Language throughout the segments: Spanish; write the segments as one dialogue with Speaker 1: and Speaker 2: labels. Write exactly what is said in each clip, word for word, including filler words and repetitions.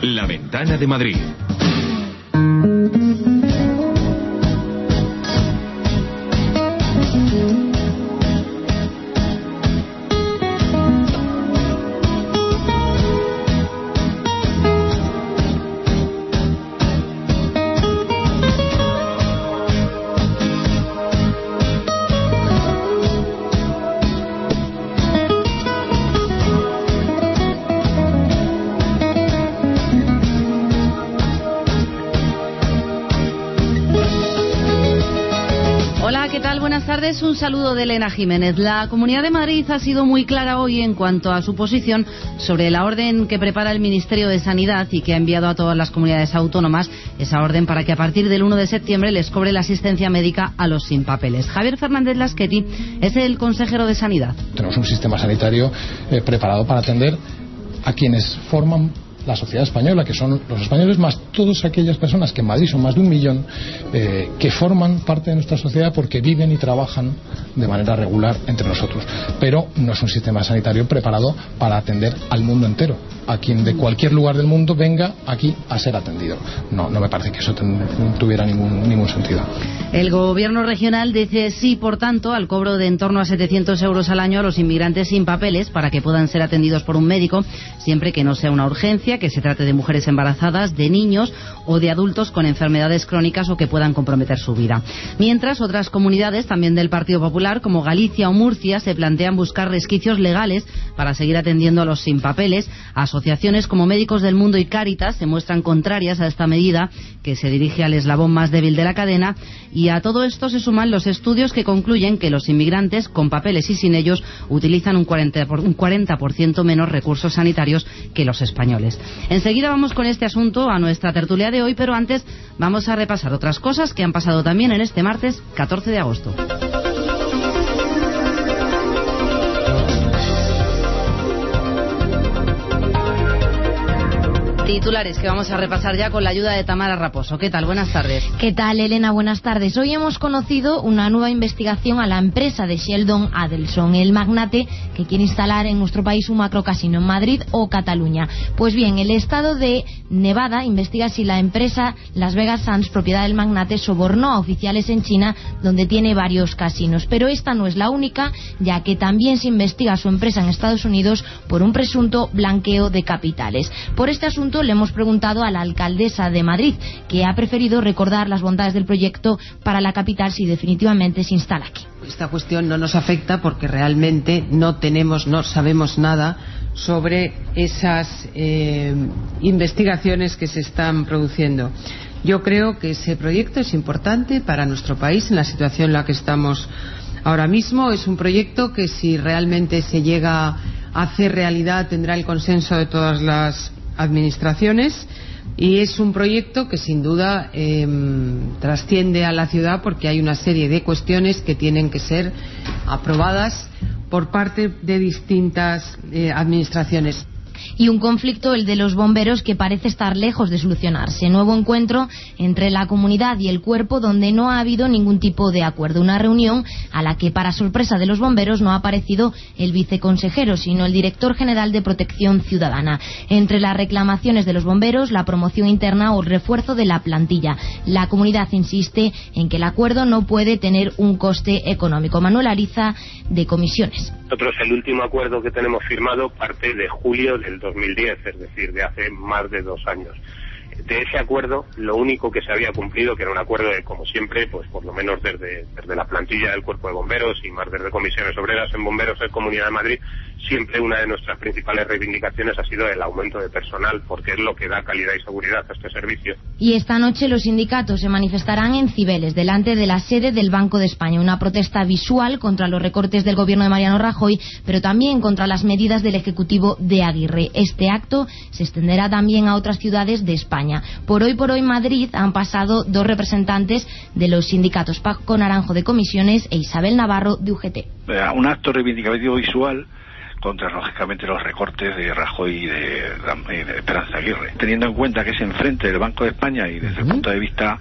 Speaker 1: La Ventana de Madrid.
Speaker 2: Un saludo de Elena Jiménez. La Comunidad de Madrid ha sido muy clara hoy en cuanto a su posición sobre la orden que prepara el Ministerio de Sanidad y que ha enviado a todas las comunidades autónomas, esa orden para que a partir del uno de septiembre les cobre la asistencia médica a los sin papeles. Javier Fernández Lasqueti es el consejero de Sanidad.
Speaker 3: Tenemos un sistema sanitario eh, preparado para atender a quienes forman la sociedad española, que son los españoles más todas aquellas personas, que en Madrid son más de un millón, eh, que forman parte de nuestra sociedad porque viven y trabajan de manera regular entre nosotros. Pero no es un sistema sanitario preparado para atender al mundo entero, a quien de cualquier lugar del mundo venga aquí a ser atendido. No, no me parece que eso ten, tuviera ningún, ningún sentido.
Speaker 2: El gobierno regional dice sí, por tanto, al cobro de en torno a setecientos euros al año a los inmigrantes sin papeles para que puedan ser atendidos por un médico, siempre que no sea una urgencia, que se trate de mujeres embarazadas, de niños o de adultos con enfermedades crónicas o que puedan comprometer su vida. Mientras, otras comunidades, también del Partido Popular, como Galicia o Murcia, se plantean buscar resquicios legales para seguir atendiendo a los sin papeles. Asociaciones como Médicos del Mundo y Cáritas se muestran contrarias a esta medida, que se dirige al eslabón más débil de la cadena, y a todo esto se suman los estudios que concluyen que los inmigrantes, con papeles y sin ellos, utilizan un cuarenta por ciento menos recursos sanitarios que los españoles. Enseguida vamos con este asunto a nuestra tertulia de hoy, pero antes vamos a repasar otras cosas que han pasado también en este martes catorce de agosto. Titulares que vamos a repasar ya con la ayuda de Tamara Raposo. ¿Qué tal? Buenas tardes.
Speaker 4: ¿Qué tal, Elena? Buenas tardes. Hoy hemos conocido una nueva investigación a la empresa de Sheldon Adelson, el magnate que quiere instalar en nuestro país un macrocasino en Madrid o Cataluña. Pues bien, el estado de Nevada investiga si la empresa Las Vegas Sands, propiedad del magnate, sobornó a oficiales en China, donde tiene varios casinos. Pero esta no es la única, ya que también se investiga a su empresa en Estados Unidos por un presunto blanqueo de capitales. Por este asunto le hemos preguntado a la alcaldesa de Madrid, que ha preferido recordar las bondades del proyecto para la capital si definitivamente se instala aquí.
Speaker 5: Esta cuestión no nos afecta porque realmente no tenemos, no sabemos nada sobre esas eh, investigaciones que se están produciendo. Yo creo que ese proyecto es importante para nuestro país en la situación en la que estamos ahora mismo. Es un proyecto que, si realmente se llega a hacer realidad, tendrá el consenso de todas las administraciones, y es un proyecto que sin duda eh, trasciende a la ciudad porque hay una serie de cuestiones que tienen que ser aprobadas por parte de distintas eh, administraciones.
Speaker 4: Y un conflicto, el de los bomberos, que parece estar lejos de solucionarse. Nuevo encuentro entre la comunidad y el cuerpo, donde no ha habido ningún tipo de acuerdo. Una reunión a la que, para sorpresa de los bomberos, no ha aparecido el viceconsejero, sino el director general de Protección Ciudadana. Entre las reclamaciones de los bomberos, la promoción interna o el refuerzo de la plantilla. La comunidad insiste en que el acuerdo no puede tener un coste económico. Manuel Ariza, de Comisiones.
Speaker 6: Nosotros el último acuerdo que tenemos firmado parte de julio del dos mil diez, es decir, de hace más de dos años. De ese acuerdo, lo único que se había cumplido, que era un acuerdo de, como siempre, pues por lo menos desde, desde la plantilla del Cuerpo de Bomberos y más desde Comisiones Obreras en Bomberos en Comunidad de Madrid, siempre una de nuestras principales reivindicaciones ha sido el aumento de personal, porque es lo que da calidad y seguridad a este servicio.
Speaker 4: Y esta noche los sindicatos se manifestarán en Cibeles, delante de la sede del Banco de España. Una protesta visual contra los recortes del gobierno de Mariano Rajoy, pero también contra las medidas del Ejecutivo de Aguirre. Este acto se extenderá también a otras ciudades de España. Por hoy por hoy Madrid han pasado dos representantes de los sindicatos, Paco Naranjo de Comisiones e Isabel Navarro de U G T.
Speaker 7: Un acto reivindicativo visual contra, lógicamente, los recortes de Rajoy y de, de Esperanza Aguirre. Teniendo en cuenta que es enfrente del Banco de España y desde el punto de vista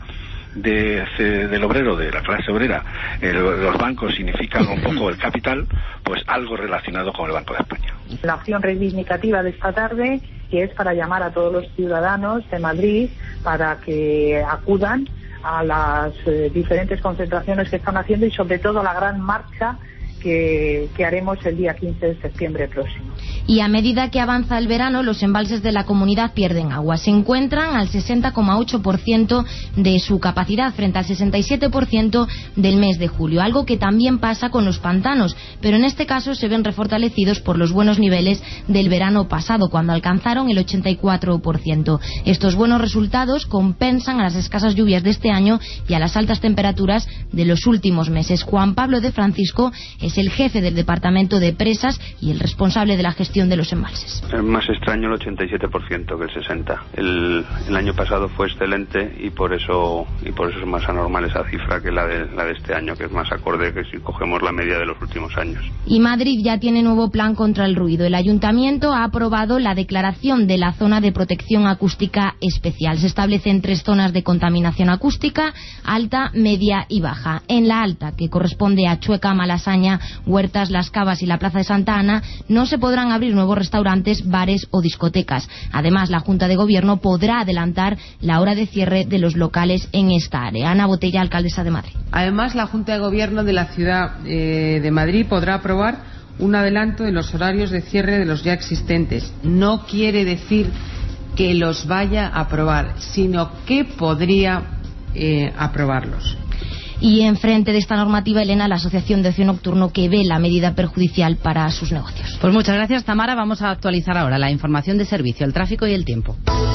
Speaker 7: de, de, del obrero, de la clase obrera, el, los bancos significan un poco el capital, pues algo relacionado con el Banco de España.
Speaker 8: La acción reivindicativa de esta tarde
Speaker 1: que es para llamar a todos los ciudadanos de Madrid para que acudan a las eh, diferentes concentraciones que están haciendo y sobre todo a la gran marcha que, que haremos el día quince de septiembre próximo.
Speaker 4: Y a medida que avanza el verano, los embalses de la comunidad pierden agua. Se encuentran al sesenta coma ocho por ciento de su capacidad frente al sesenta y siete por ciento del mes de julio, algo que también pasa con los pantanos, pero en este caso se ven refortalecidos por los buenos niveles del verano pasado, cuando alcanzaron el ochenta y cuatro por ciento. Estos buenos resultados compensan a las escasas lluvias de este año y a las altas temperaturas de los últimos meses. Juan Pablo de Francisco es el jefe del Departamento de Presas y el responsable de la gestión de los embalses.
Speaker 8: Es más extraño el ochenta y siete por ciento que el sesenta por ciento. El, el año pasado fue excelente y por eso y por eso es más anormal esa cifra que la de, la de este año, que es más acorde que si cogemos la media de los últimos años.
Speaker 4: Y Madrid ya tiene nuevo plan contra el ruido. El Ayuntamiento ha aprobado la declaración de la zona de protección acústica especial. Se establecen tres zonas de contaminación acústica: alta, media y baja. En la alta, que corresponde a Chueca, Malasaña, Huertas, Las Cavas y la Plaza de Santa Ana, no se podrán abrir nuevos restaurantes, bares o discotecas. Además, la Junta de Gobierno podrá adelantar la hora de cierre de los locales en esta área. Ana Botella, alcaldesa de Madrid.
Speaker 5: Además, la Junta de Gobierno de la Ciudad eh, de Madrid podrá aprobar un adelanto de los horarios de cierre de los ya existentes. No quiere decir que los vaya a aprobar, sino que podría eh, aprobarlos.
Speaker 4: Y enfrente de esta normativa, Elena, la Asociación de Ocio Nocturno, que ve la medida perjudicial para sus negocios.
Speaker 2: Pues muchas gracias, Tamara. Vamos a actualizar ahora la información de servicio, el tráfico y el tiempo.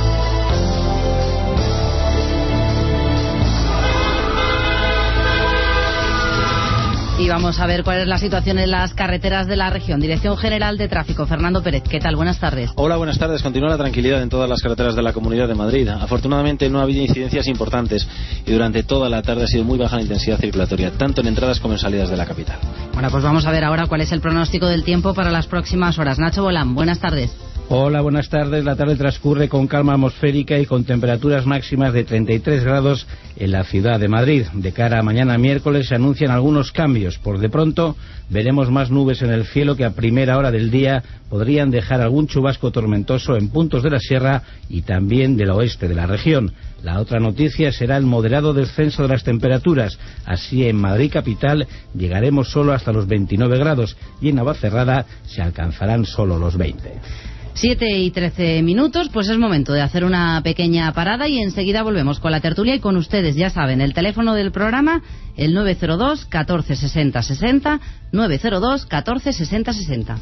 Speaker 2: Y vamos a ver cuál es la situación en las carreteras de la región. Dirección General de Tráfico, Fernando Pérez. ¿Qué tal? Buenas tardes.
Speaker 9: Hola, buenas tardes. Continúa la tranquilidad en todas las carreteras de la Comunidad de Madrid. Afortunadamente no ha habido incidencias importantes y durante toda la tarde ha sido muy baja la intensidad circulatoria, tanto en entradas como en salidas de la capital.
Speaker 2: Bueno, pues vamos a ver ahora cuál es el pronóstico del tiempo para las próximas horas. Nacho Bolán, buenas tardes.
Speaker 10: Hola, buenas tardes. La tarde transcurre con calma atmosférica y con temperaturas máximas de treinta y tres grados en la ciudad de Madrid. De cara a mañana miércoles se anuncian algunos cambios. Por de pronto veremos más nubes en el cielo que a primera hora del día podrían dejar algún chubasco tormentoso en puntos de la sierra y también del oeste de la región. La otra noticia será el moderado descenso de las temperaturas. Así en Madrid capital llegaremos solo hasta los veintinueve grados y en Navacerrada se alcanzarán solo los veinte.
Speaker 2: siete y trece minutos, pues es momento de hacer una pequeña parada y enseguida volvemos con la tertulia y con ustedes. Ya saben, el teléfono del programa, el nueve cero dos, catorce sesenta sesenta, nueve cero dos, catorce sesenta sesenta.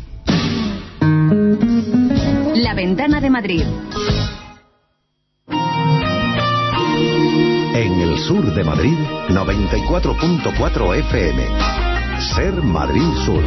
Speaker 11: La Ventana de Madrid.
Speaker 12: En el sur de Madrid, noventa y cuatro punto cuatro F M. Ser Madrid Sur.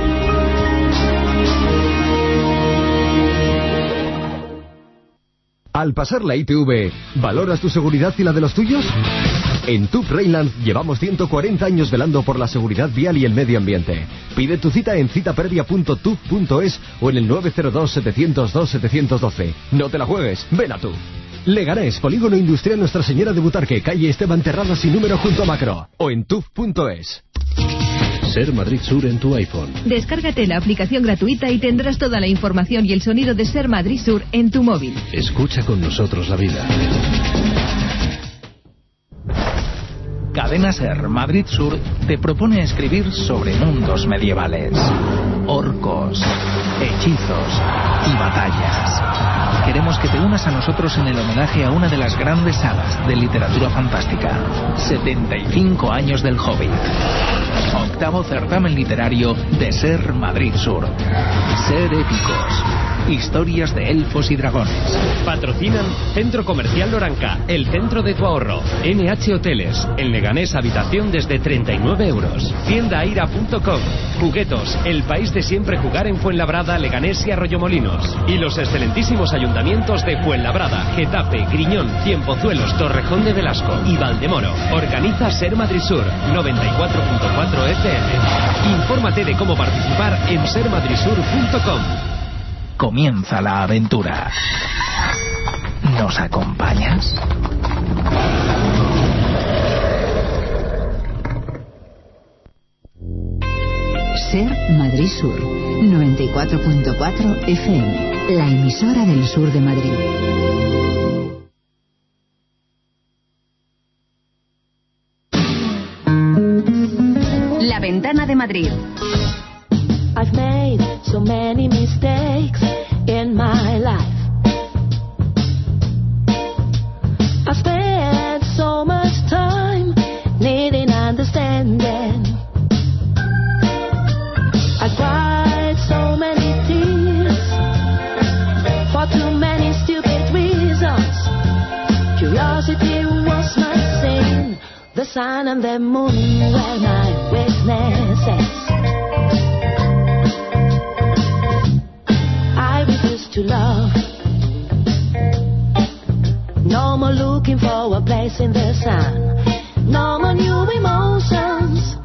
Speaker 12: Al pasar la I T V, ¿valoras tu seguridad y la de los tuyos? En T U V Rheinland llevamos ciento cuarenta años velando por la seguridad vial y el medio ambiente. Pide tu cita en citaprevia punto t u v punto es o en el nueve cero dos, setecientos dos, setecientos doce. No te la juegues, ven a T U V. Leganés, Polígono Industrial Nuestra Señora de Butarque, calle Esteban Terradas sin número junto a Macro. O en t u v punto es.
Speaker 13: Ser Madrid Sur en tu iPhone.
Speaker 11: Descárgate la aplicación gratuita y tendrás toda la información y el sonido de Ser Madrid Sur en tu móvil.
Speaker 13: Escucha con nosotros la vida.
Speaker 14: Cadena Ser Madrid Sur te propone escribir sobre mundos medievales, orcos, hechizos y batallas. Queremos que te unas a nosotros en el homenaje a una de las grandes sagas de literatura fantástica. setenta y cinco años del Hobbit. Octavo certamen literario de Ser Madrid Sur. Ser épicos. Historias de elfos y dragones.
Speaker 15: Patrocinan Centro Comercial Loranca, el centro de tu ahorro. N H Hoteles, en Leganés habitación desde treinta y nueve euros. Tienda aira punto com. Juguetos, el país de siempre jugar en Fuenlabrada, Leganés y Arroyomolinos. Y los excelentísimos ayuntamientos de Fuenlabrada, Getafe, Griñón, Cienpozuelos, Torrejón de Velasco y Valdemoro. Organiza Ser Madrid Sur, noventa y cuatro punto cuatro F M. Infórmate de cómo participar en ser madrid sur punto com.
Speaker 14: Comienza la aventura. ¿Nos acompañas?
Speaker 16: Ser Madrid Sur, noventa y cuatro punto cuatro F M, la emisora del sur de Madrid. La Ventana de Madrid.
Speaker 17: I've made so many mistakes in my life. I spent so much time needing understanding. I cried so many tears for too many stupid reasons. Curiosity was my sin. The sun and the moon were my witnesses. I refuse to love. No more looking for a place in the sun. No more new emotions.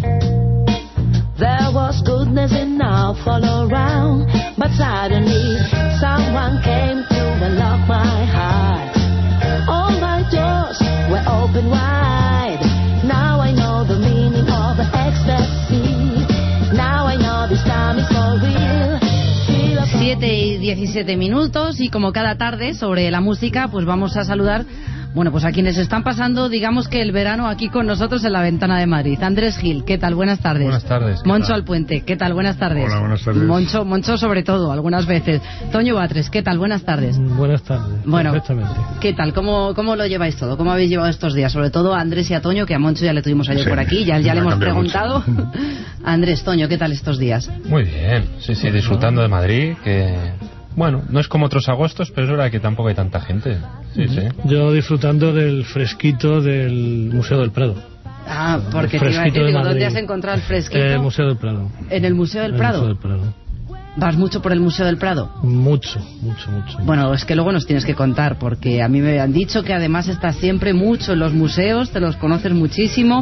Speaker 17: There was goodness enough all around, but suddenly someone came to unlock my heart. All my doors were open wide. Now I know the meaning of ecstasy. Now I know this time is for real.
Speaker 2: siete y diecisiete minutos, y como cada tarde sobre la música, pues vamos a saludar, bueno, pues a quienes están pasando, digamos que el verano aquí con nosotros en la Ventana de Madrid. Andrés Gil, ¿qué tal? Buenas tardes.
Speaker 18: Buenas tardes.
Speaker 2: Moncho Alpuente, ¿qué tal? Buenas tardes.
Speaker 18: Hola, buenas tardes.
Speaker 2: Moncho, Moncho sobre todo, algunas veces. Toño Batres, ¿qué tal? Buenas tardes.
Speaker 19: Buenas tardes.
Speaker 2: Bueno,
Speaker 19: perfectamente.
Speaker 2: ¿Qué tal? ¿Cómo, ¿Cómo lo lleváis todo? ¿Cómo habéis llevado estos días? Sobre todo a Andrés y a Toño, que a Moncho ya le tuvimos ayer
Speaker 18: sí,
Speaker 2: por aquí, ya, ya le hemos preguntado.
Speaker 18: Mucho.
Speaker 2: Andrés, Toño, ¿qué tal estos días?
Speaker 18: Muy bien, sí, sí, disfrutando de Madrid, que... Bueno, no es como otros agostos, pero es verdad que tampoco hay tanta gente. Sí, sí.
Speaker 19: Yo disfrutando del fresquito del Museo del Prado.
Speaker 2: Ah, porque te iba a decir, digo, ¿dónde has encontrado el fresquito?
Speaker 19: En el Museo del Prado.
Speaker 2: ¿En el Museo del
Speaker 19: el
Speaker 2: Prado?
Speaker 19: Museo del Prado.
Speaker 2: ¿Vas mucho por el Museo del Prado?
Speaker 19: Mucho, mucho, mucho.
Speaker 2: Bueno, es que luego nos tienes que contar, porque a mí me han dicho que además estás siempre mucho en los museos, te los conoces muchísimo.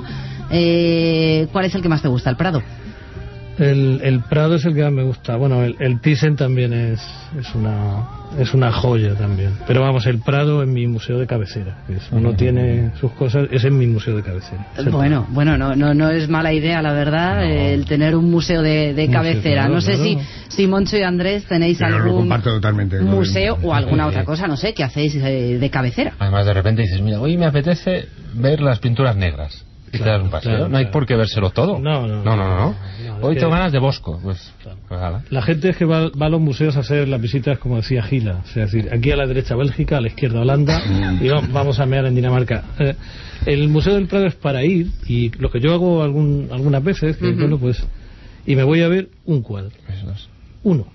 Speaker 2: Eh, ¿Cuál es el que más te gusta, el Prado?
Speaker 19: El, el Prado es el que más me gusta. Bueno, el, el Thyssen también es, es una es una joya también. Pero vamos, el Prado es mi museo de cabecera. Uno tiene sus cosas, ese es mi museo de cabecera.
Speaker 2: Bueno, Prado. bueno, no, no no es mala idea, la verdad, no. el tener un museo de, de cabecera. Claro, no sé claro. si, si Moncho y Andrés tenéis
Speaker 20: Pero
Speaker 2: algún
Speaker 20: lo comparto totalmente,
Speaker 2: museo o alguna otra cosa, no sé, que hacéis de, de cabecera.
Speaker 18: Además, de repente dices, mira, hoy me apetece ver las pinturas negras. Y claro, te das un paseo. Claro, no hay claro. por qué vérselo todo.
Speaker 19: No, no,
Speaker 18: no. no, no, no.
Speaker 19: no
Speaker 18: Hoy
Speaker 19: que...
Speaker 18: tengo ganas de Bosco. Pues,
Speaker 19: claro.
Speaker 18: pues ala.
Speaker 19: La gente es que va, va a los museos a hacer las visitas, como decía Gila. O sea, es decir, aquí a la derecha Bélgica, a la izquierda Holanda, y vamos a mear en Dinamarca. Eh, el Museo del Prado es para ir, y lo que yo hago algún, algunas veces, que, uh-huh. bueno, pues, y me voy a ver un cuadro.
Speaker 18: Eso es.
Speaker 19: Uno.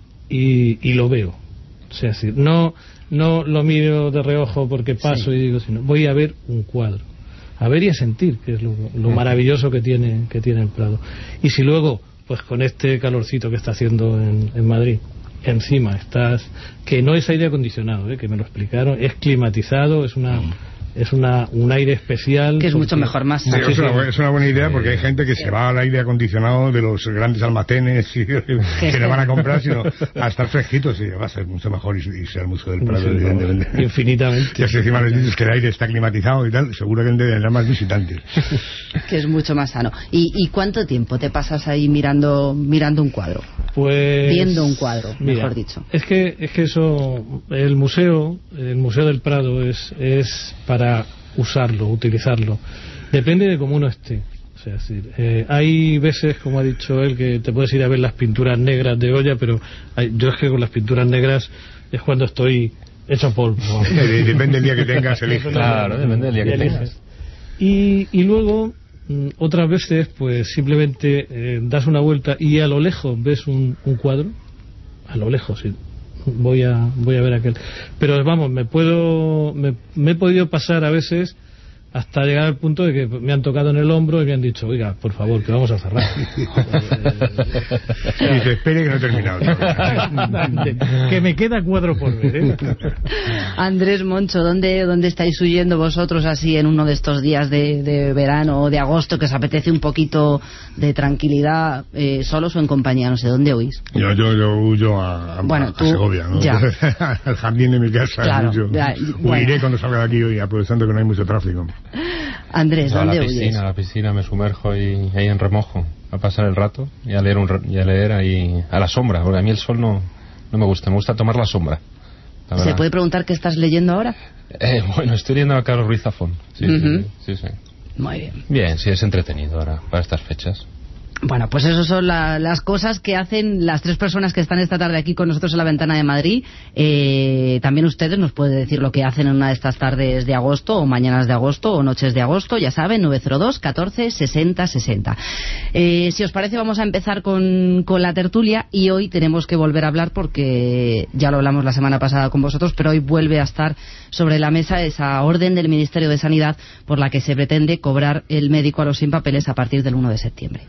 Speaker 19: Y, y lo veo. O sea, es decir, no, no lo miro de reojo porque paso sí. y digo, sino voy a ver un cuadro. A ver y a sentir, que es lo, lo maravilloso que tiene que tiene el Prado. Y si luego, pues con este calorcito que está haciendo en, en Madrid, encima estás, que no es aire acondicionado, ¿eh? Que me lo explicaron, es climatizado, es una es una un aire especial
Speaker 2: que es porque... mucho mejor, más
Speaker 20: sí, es, una, es una buena idea, porque hay gente que se va al aire acondicionado de los grandes almacenes y, que le van a comprar, sino a estar fresquitos, y va a ser mucho mejor irse al Museo del Prado, evidentemente.
Speaker 19: Infinitamente.
Speaker 20: Y si encima les dices que el aire está climatizado y tal, seguramente tendrá más visitantes.
Speaker 2: Que es mucho más sano. ¿Y, ¿Y cuánto tiempo te pasas ahí mirando mirando un cuadro?
Speaker 19: Pues...
Speaker 2: Viendo un cuadro,
Speaker 19: mira,
Speaker 2: mejor dicho.
Speaker 19: Es que, es que eso, el museo, el Museo del Prado es, es para para usarlo, utilizarlo. Depende de cómo uno esté. O sea, es decir, eh, hay veces, como ha dicho él, que te puedes ir a ver las pinturas negras de Goya, pero hay, yo es que con las pinturas negras es cuando estoy hecho polvo.
Speaker 20: Depende del día que tengas, eliges.
Speaker 18: Claro, depende del día que tengas.
Speaker 19: Y, y luego, mm, otras veces, pues simplemente eh, das una vuelta y a lo lejos ves un, un cuadro, a lo lejos, sí. voy a voy a ver aquel, pero vamos, me puedo me, me he podido pasar a veces hasta llegar al punto de que me han tocado en el hombro y me han dicho, oiga, por favor, que vamos a cerrar.
Speaker 20: Y se espere que no he terminado.
Speaker 19: Que me queda cuadro por ver, ¿eh?
Speaker 2: Andrés, Moncho, ¿dónde, ¿dónde estáis huyendo vosotros así en uno de estos días de, de verano o de agosto que os apetece un poquito de tranquilidad, eh, solos o en compañía? No sé, ¿dónde huís?
Speaker 20: Yo, yo, yo huyo a, a,
Speaker 2: bueno,
Speaker 20: a
Speaker 2: tú,
Speaker 20: Segovia, ¿no? Al jardín de mi casa.
Speaker 2: Claro,
Speaker 20: yo,
Speaker 2: ya,
Speaker 20: huiré
Speaker 2: bueno.
Speaker 20: cuando salga de aquí hoy, aprovechando que no hay mucho tráfico.
Speaker 2: Andrés, ¿dónde
Speaker 18: huyes? A la piscina, a la piscina me sumerjo y ahí en remojo, a pasar el rato y a leer, un, y a leer ahí a la sombra, porque a mí el sol no, no me gusta, me gusta tomar la sombra. La
Speaker 2: ¿Se puede preguntar qué estás leyendo ahora?
Speaker 18: Eh, bueno, estoy leyendo a Carlos Ruiz Zafón. Sí, uh-huh. sí, sí, sí.
Speaker 2: Muy bien.
Speaker 18: Bien, sí, es entretenido ahora, para estas fechas.
Speaker 2: Bueno, pues esas son la, las cosas que hacen las tres personas que están esta tarde aquí con nosotros en la Ventana de Madrid. Eh, también ustedes nos pueden decir lo que hacen en una de estas tardes de agosto, o mañanas de agosto, o noches de agosto. Ya saben, nueve cero dos, catorce, sesenta, sesenta. Eh, si os parece, vamos a empezar con, con la tertulia. Y hoy tenemos que volver a hablar, porque ya lo hablamos la semana pasada con vosotros, pero hoy vuelve a estar sobre la mesa esa orden del Ministerio de Sanidad por la que se pretende cobrar el médico a los sin papeles a partir del uno de septiembre.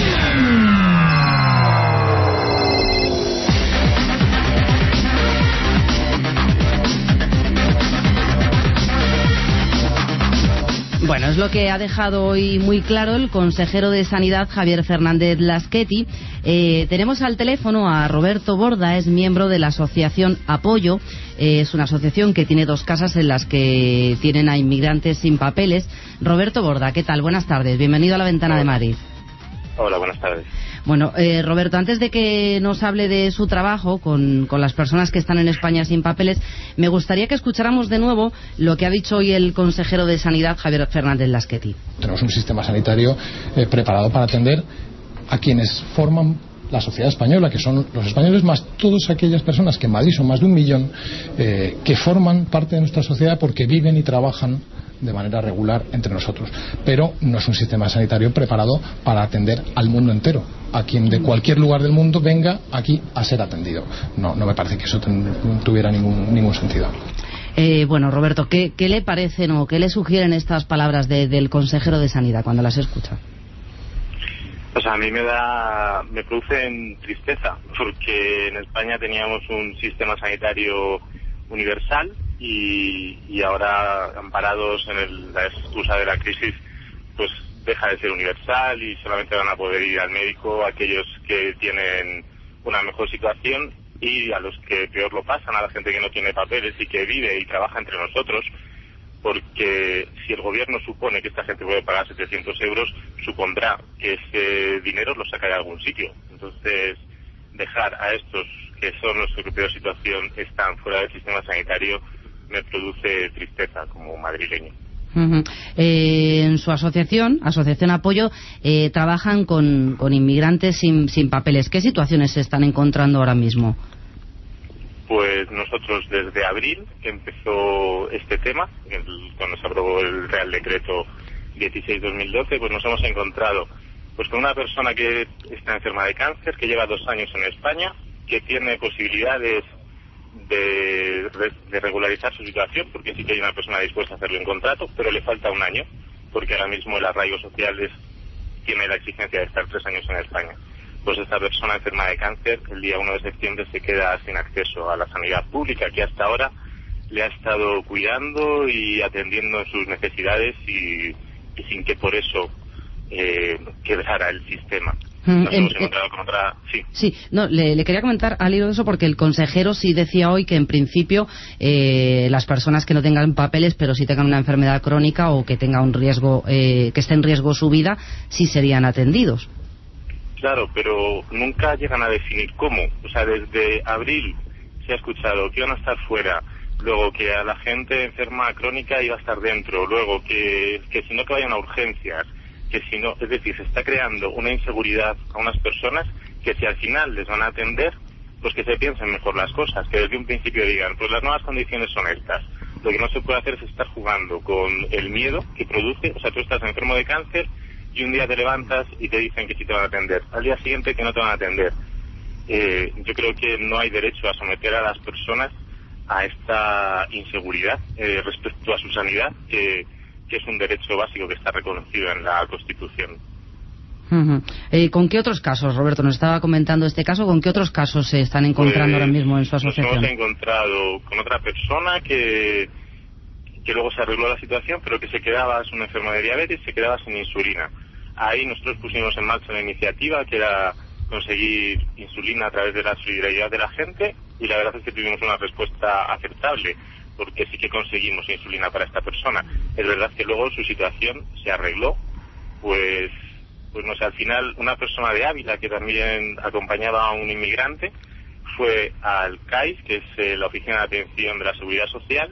Speaker 2: Bueno, es lo que ha dejado hoy muy claro el consejero de Sanidad, Javier Fernández Laschetti. Eh, tenemos al teléfono a Roberto Borda, es miembro de la asociación Apoyo. Eh, es una asociación que tiene dos casas en las que tienen a inmigrantes sin papeles. Roberto Borda, ¿qué tal? Buenas tardes, bienvenido a la Ventana
Speaker 21: Hola.
Speaker 2: de Madrid.
Speaker 21: Hola, buenas tardes.
Speaker 2: Bueno, eh, Roberto, antes de que nos hable de su trabajo con, con las personas que están en España sin papeles, me gustaría que escucháramos de nuevo lo que ha dicho hoy el consejero de Sanidad, Javier Fernández Laschetti.
Speaker 3: Tenemos un sistema sanitario eh, preparado para atender a quienes forman la sociedad española, que son los españoles más todas aquellas personas, que en Madrid son más de un millón, eh, que forman parte de nuestra sociedad porque viven y trabajan de manera regular entre nosotros. Pero no es un sistema sanitario preparado para atender al mundo entero, a quien de cualquier lugar del mundo venga aquí a ser atendido. No, no me parece que eso ten, tuviera ningún, ningún sentido.
Speaker 2: Eh, bueno, Roberto, ¿qué, ¿qué le parecen o qué le sugieren estas palabras de, del consejero de Sanidad cuando las escucha?
Speaker 21: Pues a mí me da, me producen tristeza, porque en España teníamos un sistema sanitario universal y, y ahora, amparados en el, la excusa de la crisis, pues deja de ser universal y solamente van a poder ir al médico aquellos que tienen una mejor situación, y a los que peor lo pasan, a la gente que no tiene papeles y que vive y trabaja entre nosotros, porque si el gobierno supone que esta gente puede pagar setecientos euros, supondrá que ese dinero lo saca de algún sitio. Entonces, dejar a estos que son los que en peor situación están fuera del sistema sanitario me produce tristeza como madrileño.
Speaker 2: Uh-huh. Eh, en su asociación, Asociación Apoyo, eh, trabajan con, con inmigrantes sin, sin papeles. ¿Qué situaciones se están encontrando ahora mismo?
Speaker 21: Pues nosotros desde abril empezó este tema, el, cuando se aprobó el Real Decreto dieciséis barra dos mil doce, pues nos hemos encontrado pues con una persona que está enferma de cáncer, que lleva dos años en España, que tiene posibilidades de, de regularizar su situación, porque sí que hay una persona dispuesta a hacerle un contrato, pero le falta un año, porque ahora mismo el arraigo social es, tiene la exigencia de estar tres años en España. Pues esta persona enferma de cáncer, el día uno de septiembre se queda sin acceso a la sanidad pública, que hasta ahora le ha estado cuidando y atendiendo sus necesidades y, y sin que por eso eh, quebrara el sistema. Nos hemos encontrado con otra... Sí,
Speaker 2: sí no, le, le quería comentar al hilo de eso, porque el consejero sí decía hoy que en principio eh, las personas que no tengan papeles pero sí tengan una enfermedad crónica o que tenga un riesgo, eh, que esté en riesgo su vida, sí serían atendidos.
Speaker 21: Claro, pero nunca llegan a definir cómo. O sea, desde abril se ha escuchado que iban a estar fuera, luego que a la gente enferma crónica iba a estar dentro, luego que, que si no que vayan a urgencias, que si no, es decir, se está creando una inseguridad a unas personas que si al final les van a atender, pues que se piensen mejor las cosas, que desde un principio digan, pues las nuevas condiciones son estas. Lo que no se puede hacer es estar jugando con el miedo que produce. O sea, tú estás enfermo de cáncer y un día te levantas y te dicen que sí te van a atender, al día siguiente que no te van a atender. Eh, yo creo que no hay derecho a someter a las personas a esta inseguridad eh, respecto a su sanidad, que, que es un derecho básico que está reconocido en la Constitución.
Speaker 2: Uh-huh. Eh, ¿Con qué otros casos, Roberto? Nos estaba comentando este caso, ¿con qué otros casos se están encontrando
Speaker 21: pues,
Speaker 2: ahora mismo en su asociación?
Speaker 21: Nos hemos encontrado con otra persona que... que luego se arregló la situación, pero que se quedaba, es una enferma de diabetes, se quedaba sin insulina. Ahí nosotros pusimos en marcha una iniciativa que era conseguir insulina a través de la solidaridad de la gente, y la verdad es que tuvimos una respuesta aceptable, porque sí que conseguimos insulina para esta persona. es verdad que luego su situación se arregló, pues, pues no sé, al final una persona de Ávila que también acompañaba a un inmigrante fue al C A I S, que es eh, la Oficina de Atención de la Seguridad Social.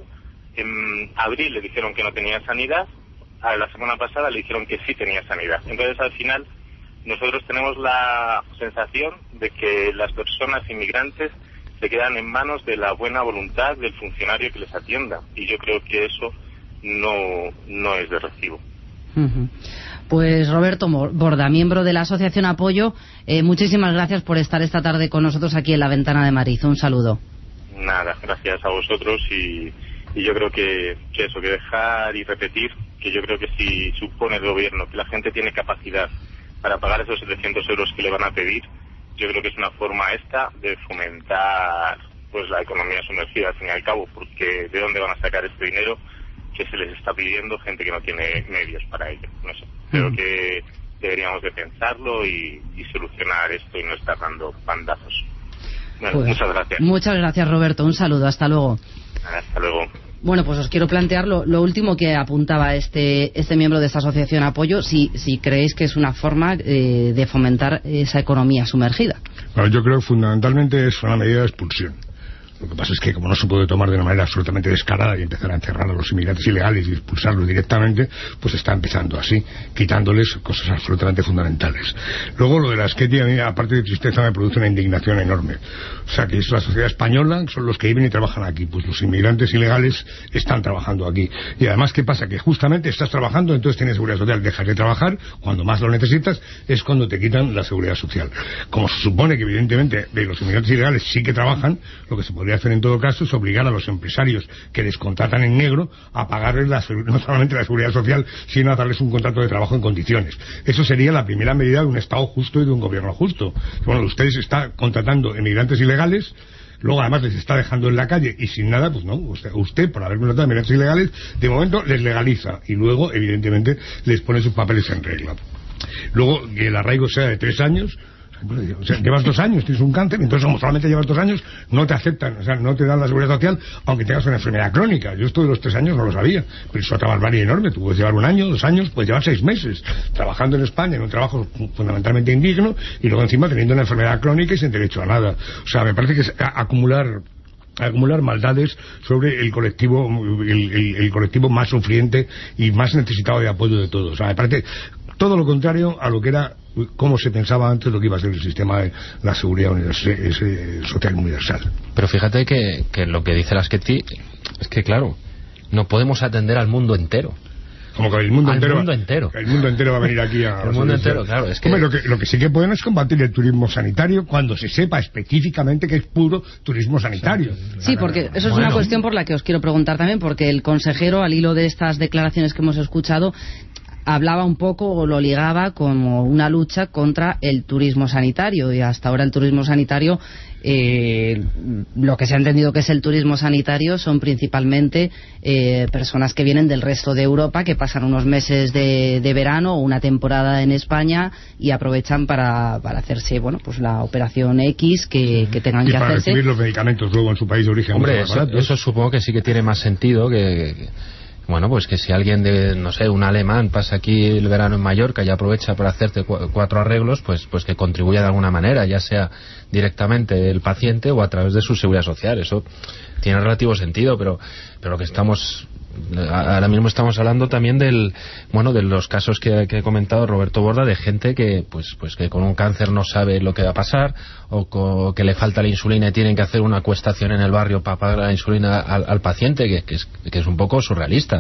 Speaker 21: En abril le dijeron que no tenía sanidad, a la semana pasada le dijeron que sí tenía sanidad. Entonces al final nosotros tenemos la sensación de que las personas inmigrantes se quedan en manos de la buena voluntad del funcionario que les atienda, y yo creo que eso no, no es de recibo.
Speaker 2: Uh-huh. Pues Roberto Borda, miembro de la Asociación Apoyo, eh, muchísimas gracias por estar esta tarde con nosotros aquí en La Ventana de Madrid. Un saludo.
Speaker 21: Nada, gracias a vosotros, y, y yo creo que, que eso, que dejar y repetir que yo creo que si supone el gobierno que la gente tiene capacidad para pagar esos setecientos euros que le van a pedir, yo creo que es una forma esta de fomentar pues la economía sumergida al fin y al cabo, porque ¿de dónde van a sacar este dinero que se les está pidiendo gente que no tiene medios para ello? No sé, creo mm. que deberíamos de pensarlo y, y solucionar esto y no estar dando bandazos. Bueno, pues, muchas gracias.
Speaker 2: Muchas gracias, Roberto. Un saludo. Hasta luego.
Speaker 21: Hasta luego.
Speaker 2: Bueno, pues os quiero plantear lo, lo último que apuntaba este este miembro de esta asociación Apoyo, si, si creéis que es una forma eh, de fomentar esa economía sumergida.
Speaker 20: Bueno, yo creo que fundamentalmente es una medida de expulsión. Lo que pasa es que como no se puede tomar de una manera absolutamente descarada y empezar a encerrar a los inmigrantes ilegales y expulsarlos directamente, pues está empezando así, quitándoles cosas absolutamente fundamentales. Luego lo de las Ketty, a mí, aparte de tristeza, me produce una indignación enorme. O sea, que es la sociedad española, son los que viven y trabajan aquí. Pues los inmigrantes ilegales están trabajando aquí. Y además, ¿qué pasa? Que justamente estás trabajando, entonces tienes seguridad social. Dejas de trabajar, cuando más lo necesitas, es cuando te quitan la seguridad social. Como se supone que evidentemente de los inmigrantes ilegales sí que trabajan, lo que se podría hacer en todo caso es obligar a los empresarios que les contratan en negro a pagarles la, no solamente la seguridad social, sino a darles un contrato de trabajo en condiciones. Eso sería la primera medida de un Estado justo y de un gobierno justo. Bueno, ustedes están contratando emigrantes ilegales, luego además les está dejando en la calle y sin nada, pues no, usted, usted por haber contratado emigrantes ilegales, de momento les legaliza y luego evidentemente les pone sus papeles en regla. Luego que el arraigo sea de tres años. O sea, llevas dos años, tienes un cáncer, entonces como solamente llevas dos años, no te aceptan, o sea, no te dan la seguridad social, aunque tengas una enfermedad crónica. Yo esto de los tres años no lo sabía, pero es otra barbarie enorme. Tú puedes llevar un año, dos años, puedes llevar seis meses trabajando en España en un trabajo fundamentalmente indigno y luego encima teniendo una enfermedad crónica y sin derecho a nada. O sea, me parece que es acumular acumular maldades sobre el colectivo el, el, el colectivo más sufriente y más necesitado de apoyo de todos. O sea, me parece todo lo contrario a lo que era, cómo se pensaba antes lo que iba a ser el sistema de la seguridad universal, social universal.
Speaker 6: Pero fíjate que, que lo que dice la Ketty es que, claro, no podemos atender al mundo entero.
Speaker 20: Como que el mundo
Speaker 6: al
Speaker 20: entero,
Speaker 6: mundo entero.
Speaker 20: El mundo entero va a venir aquí a...
Speaker 6: el mundo entero, claro. Es que...
Speaker 20: Hombre, lo que, lo que sí que pueden es combatir el turismo sanitario cuando se sepa específicamente que es puro turismo sanitario.
Speaker 2: Sí, porque eso es bueno. Una cuestión por la que os quiero preguntar también, porque el consejero, al hilo de estas declaraciones que hemos escuchado, hablaba un poco o lo ligaba como una lucha contra el turismo sanitario, y hasta ahora el turismo sanitario, eh, lo que se ha entendido que es el turismo sanitario son principalmente eh, personas que vienen del resto de Europa, que pasan unos meses de, de verano o una temporada en España y aprovechan para, para hacerse, bueno, pues la operación X que, que tengan
Speaker 20: y
Speaker 2: que
Speaker 20: para
Speaker 2: hacerse.
Speaker 20: recibir los medicamentos luego en su país de origen.
Speaker 6: Hombre, eso, eso supongo que sí que tiene más sentido que... que... Bueno, pues que si alguien de, no sé, un alemán pasa aquí el verano en Mallorca y aprovecha para hacerte cu cuatro arreglos, pues pues que contribuya de alguna manera, ya sea directamente el paciente o a través de su seguridad social. Eso tiene relativo sentido, pero pero lo que estamos... Ahora mismo estamos hablando también del, bueno, de los casos que, que ha comentado Roberto Borda, de gente que pues pues que con un cáncer no sabe lo que va a pasar, o co, que le falta la insulina y tienen que hacer una acuestación en el barrio para pagar la insulina al, al paciente, que, que, es, que es un poco surrealista.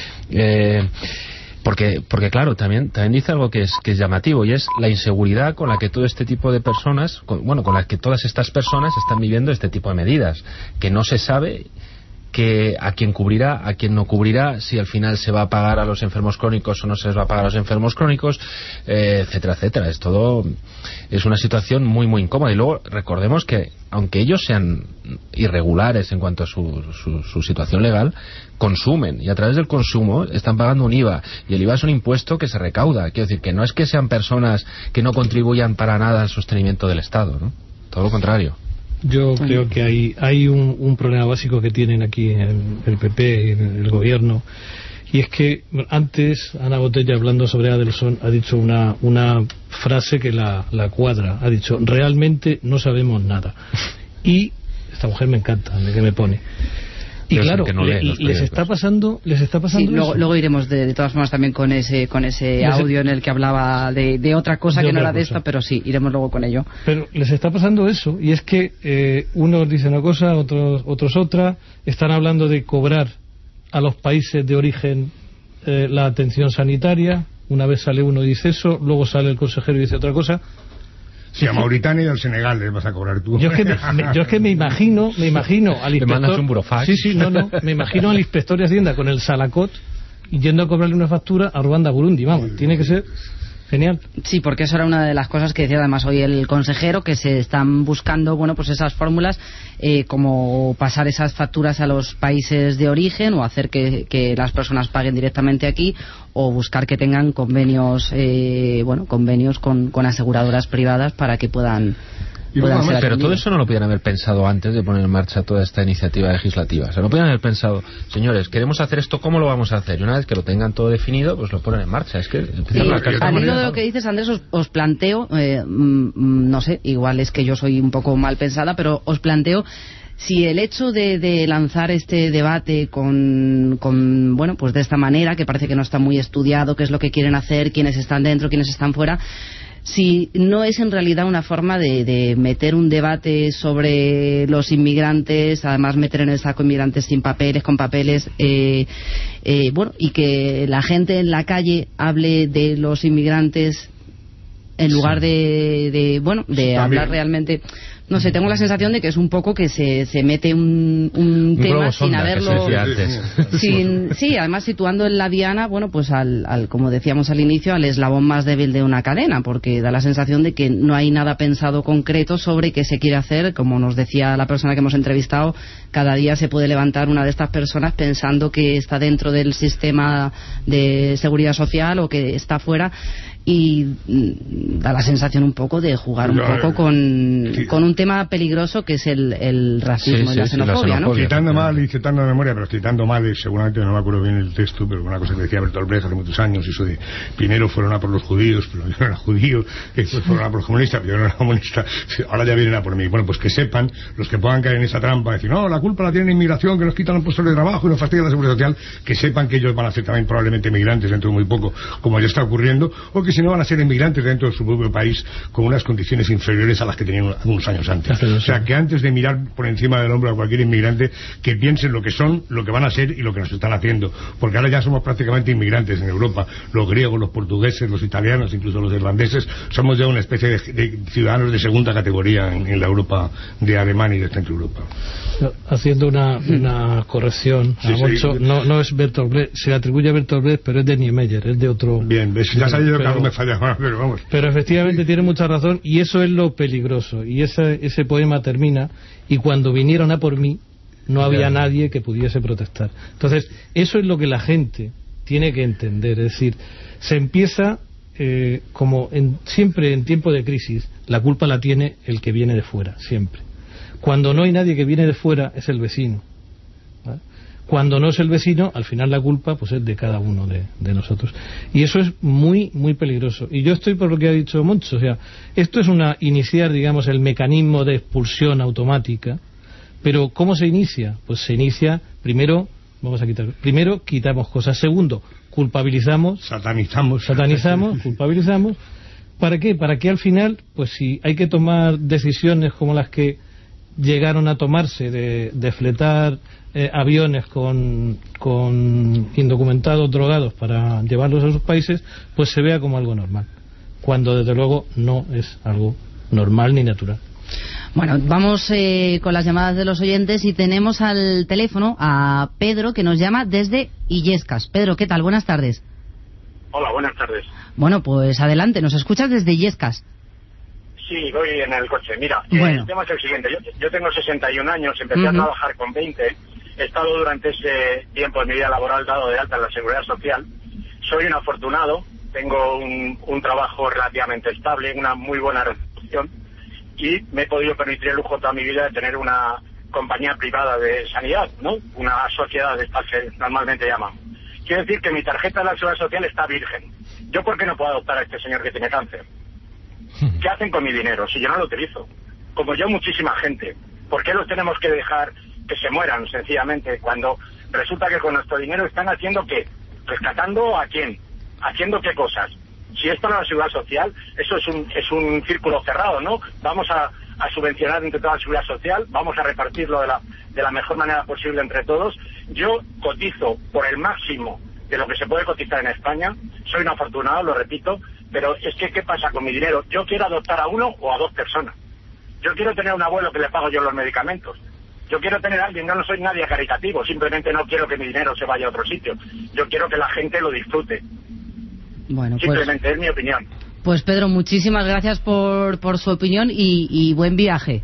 Speaker 6: Eh, porque porque claro, también también dice algo que es que es llamativo, y es la inseguridad con la que todo este tipo de personas, con, bueno, con la que todas estas personas están viviendo este tipo de medidas, que no se sabe que a quién cubrirá, a quién no cubrirá, si al final se va a pagar a los enfermos crónicos o no se les va a pagar a los enfermos crónicos, eh, etcétera, etcétera. Es todo, es una situación muy, muy incómoda. Y luego recordemos que, aunque ellos sean irregulares en cuanto a su, su, su situación legal, consumen, y a través del consumo están pagando un I V A, y el I V A es un impuesto que se recauda. Quiero decir, que no es que sean personas que no contribuyan para nada al sostenimiento del Estado, ¿no? Todo lo contrario.
Speaker 19: Yo creo que hay hay un, un problema básico que tienen aquí el, el P P y el, el gobierno, Y es que antes Ana Botella, hablando sobre Adelson, ha dicho una, una frase que la, la cuadra. Ha dicho, realmente no sabemos nada. Y esta mujer me encanta, que me pone. Y
Speaker 6: Pero
Speaker 19: claro,
Speaker 6: que no lee,
Speaker 19: le, les está pasando, les está pasando
Speaker 2: sí, luego,
Speaker 19: eso.
Speaker 2: luego iremos de, de todas formas también con ese con ese
Speaker 19: Les-
Speaker 2: audio en el que hablaba de, de otra cosa
Speaker 19: de
Speaker 2: que no
Speaker 19: otra
Speaker 2: era de
Speaker 19: cosa.
Speaker 2: esta, pero sí, iremos luego con ello.
Speaker 19: Pero les está pasando eso, y es que eh, unos dicen una cosa, otros otros otra. Están hablando de cobrar a los países de origen eh, la atención sanitaria. Una vez sale uno y dice eso, luego sale el consejero y dice otra cosa.
Speaker 20: Si a Mauritania y al Senegal les vas a cobrar tú.
Speaker 19: Yo es que me, me- yo es que me imagino, me imagino al
Speaker 6: Le
Speaker 19: inspector.
Speaker 6: mandas un burofax.
Speaker 19: Sí, sí, no, no. Me imagino al inspector de Hacienda con el salacot y yendo a cobrarle una factura a Ruanda, Burundi. Vamos, tiene que ser genial.
Speaker 2: Sí, porque eso era una de las cosas que decía además hoy el consejero, que se están buscando, bueno, pues esas fórmulas, eh, como pasar esas facturas a los países de origen o hacer que, que las personas paguen directamente aquí, o buscar que tengan convenios, eh, bueno, convenios con, con aseguradoras privadas para que puedan... puedan ser
Speaker 6: Pero todo
Speaker 2: atendidos.
Speaker 6: eso no lo podían haber pensado antes de poner en marcha toda esta iniciativa legislativa. O sea, no podían haber pensado, señores, queremos hacer esto, ¿cómo lo vamos a hacer? Y una vez que lo tengan todo definido, pues lo ponen en marcha. Es que empiezan
Speaker 2: Y
Speaker 6: las cartas
Speaker 2: al hilo
Speaker 6: monedas.
Speaker 2: de lo que dices, Andrés, os, os planteo, eh, mm, mm, no sé, igual es que yo soy un poco mal pensada, pero os planteo si el hecho de, de lanzar este debate con, con, bueno, pues de esta manera, que parece que no está muy estudiado, qué es lo que quieren hacer, quiénes están dentro, quiénes están fuera, si no es en realidad una forma de, de meter un debate sobre los inmigrantes, además meter en el saco inmigrantes sin papeles, con papeles, eh, eh, bueno, y que la gente en la calle hable de los inmigrantes en lugar
Speaker 20: Sí.
Speaker 2: de, de, bueno, de
Speaker 20: Está
Speaker 2: hablar
Speaker 20: bien.
Speaker 2: realmente. No sé, tengo la sensación de que es un poco que se, se mete un, un
Speaker 6: Un
Speaker 2: tema
Speaker 6: globo
Speaker 2: sin
Speaker 6: sonda, que se
Speaker 2: haberlo...
Speaker 6: decía antes.
Speaker 2: Sin, sí, además situando en la diana, bueno, pues al, al, como decíamos al inicio, al eslabón más débil de una cadena, porque da la sensación de que no hay nada pensado concreto sobre qué se quiere hacer. Como nos decía la persona que hemos entrevistado, cada día se puede levantar una de estas personas pensando que está dentro del sistema de seguridad social o que está fuera, y mm, da la sensación un poco de jugar un
Speaker 20: No,
Speaker 2: poco
Speaker 20: eh,
Speaker 2: con,
Speaker 20: sí.
Speaker 2: con un tema peligroso que es el, el racismo
Speaker 6: Sí,
Speaker 2: y la
Speaker 6: sí, sí, la
Speaker 2: xenofobia, ¿no?
Speaker 6: xenofobia.
Speaker 20: Citando mal y citando de memoria, pero citando mal, y seguramente no me acuerdo bien el texto, pero una cosa que decía Bertolt Brecht hace muchos años, eso de primero fueron a por los judíos, pero yo no era judío, y después fueron a por los comunistas, pero yo no era comunista, ahora ya vienen a por mí. Bueno, pues que sepan, los que puedan caer en esa trampa, decir, no, la culpa la tiene la inmigración, que nos quitan los puestos de trabajo y nos fastidian la seguridad social, que sepan que ellos van a ser también probablemente migrantes dentro de muy poco, como ya está ocurriendo, o que si no van a ser inmigrantes dentro de su propio país con unas condiciones inferiores a las que tenían unos años antes. O sea, que antes de mirar por encima del hombro a cualquier inmigrante, que piensen lo que son, lo que van a ser y lo que nos están haciendo, porque ahora ya somos prácticamente inmigrantes en Europa. Los griegos, los portugueses, los italianos, incluso los irlandeses, somos ya una especie de, de ciudadanos de segunda categoría en, en la Europa de Alemania y de Centro Europa.
Speaker 19: Haciendo una, una corrección a
Speaker 20: Sí, sí.
Speaker 19: Moncho, no, no es Bertolt Brecht, se le atribuye a Bertolt Brecht, pero es de Niemeyer, es de otro...
Speaker 20: Bien, ves, ya sabía yo que
Speaker 19: Pero-
Speaker 20: algo me fallaba, pero vamos.
Speaker 19: Pero efectivamente tiene mucha razón, y eso es lo peligroso. Y ese, ese poema termina, y cuando vinieron a por mí, no había
Speaker 20: Ya.
Speaker 19: nadie que pudiese protestar. Entonces, eso es lo que la gente tiene que entender. Es decir, se empieza, eh, como en, siempre en tiempo de crisis, la culpa la tiene el que viene de fuera, siempre. Cuando no hay nadie que viene de fuera, es el vecino. ¿Vale? Cuando no es el vecino, al final la culpa pues es de cada uno de, de nosotros. Y eso es muy, muy peligroso. Y yo estoy por lo que ha dicho Moncho. O sea, esto es una iniciar, digamos, el mecanismo de expulsión automática. Pero ¿cómo se inicia? Pues se inicia, primero, vamos a quitar, primero quitamos cosas. Segundo, culpabilizamos.
Speaker 20: Satanizamos.
Speaker 19: Satanizamos, culpabilizamos. ¿Para qué? Para que al final, pues si hay que tomar decisiones como las que llegaron a tomarse de, de fletar eh, aviones con, con indocumentados drogados para llevarlos a sus países, pues se vea como algo normal, cuando desde luego no es algo normal ni natural.
Speaker 2: Bueno, vamos eh, con las llamadas de los oyentes, y tenemos al teléfono a Pedro, que nos llama desde Illescas. Pedro, ¿qué tal? Buenas tardes.
Speaker 7: Hola, buenas tardes.
Speaker 2: Bueno, pues adelante, nos escuchas desde Illescas.
Speaker 7: Sí, voy en el coche. Mira,
Speaker 2: Bueno.
Speaker 7: eh, el tema es el siguiente. Yo, yo tengo sesenta y un años, empecé
Speaker 2: Ujú.
Speaker 7: a trabajar con veinte. He estado durante ese tiempo de mi vida laboral dado de alta en la Seguridad Social. Soy un afortunado, tengo un, un trabajo relativamente estable, una muy buena retribución, y me he podido permitir el lujo toda mi vida de tener una compañía privada de sanidad, ¿no? Una sociedad de estas que normalmente llaman. quiero decir que mi tarjeta de la Seguridad Social está virgen. ¿Yo por qué no puedo adoptar a este señor que tiene cáncer? ¿Qué hacen con mi dinero si yo no lo utilizo? Como yo, muchísima gente. ¿Por qué los tenemos que dejar que se mueran, sencillamente, cuando resulta que con nuestro dinero están haciendo qué? ¿Rescatando a quién? ¿Haciendo qué cosas? Si es para la Seguridad Social, eso es un, es un círculo cerrado, ¿no? Vamos a, a subvencionar entre toda la Seguridad Social, vamos a repartirlo de la, de la mejor manera posible entre todos. Yo cotizo por el máximo de lo que se puede cotizar en España, soy un afortunado, lo repito, pero es que ¿qué pasa con mi dinero? Yo quiero adoptar a uno o a dos personas. Yo quiero tener un abuelo que le pago yo los medicamentos. Yo quiero tener a alguien, yo no soy nadie caritativo, simplemente no quiero que mi dinero se vaya a otro sitio. Yo quiero que la gente lo disfrute.
Speaker 2: Bueno,
Speaker 7: simplemente
Speaker 2: pues,
Speaker 7: es mi opinión.
Speaker 2: Pues Pedro, muchísimas gracias por, por su opinión y, y buen viaje.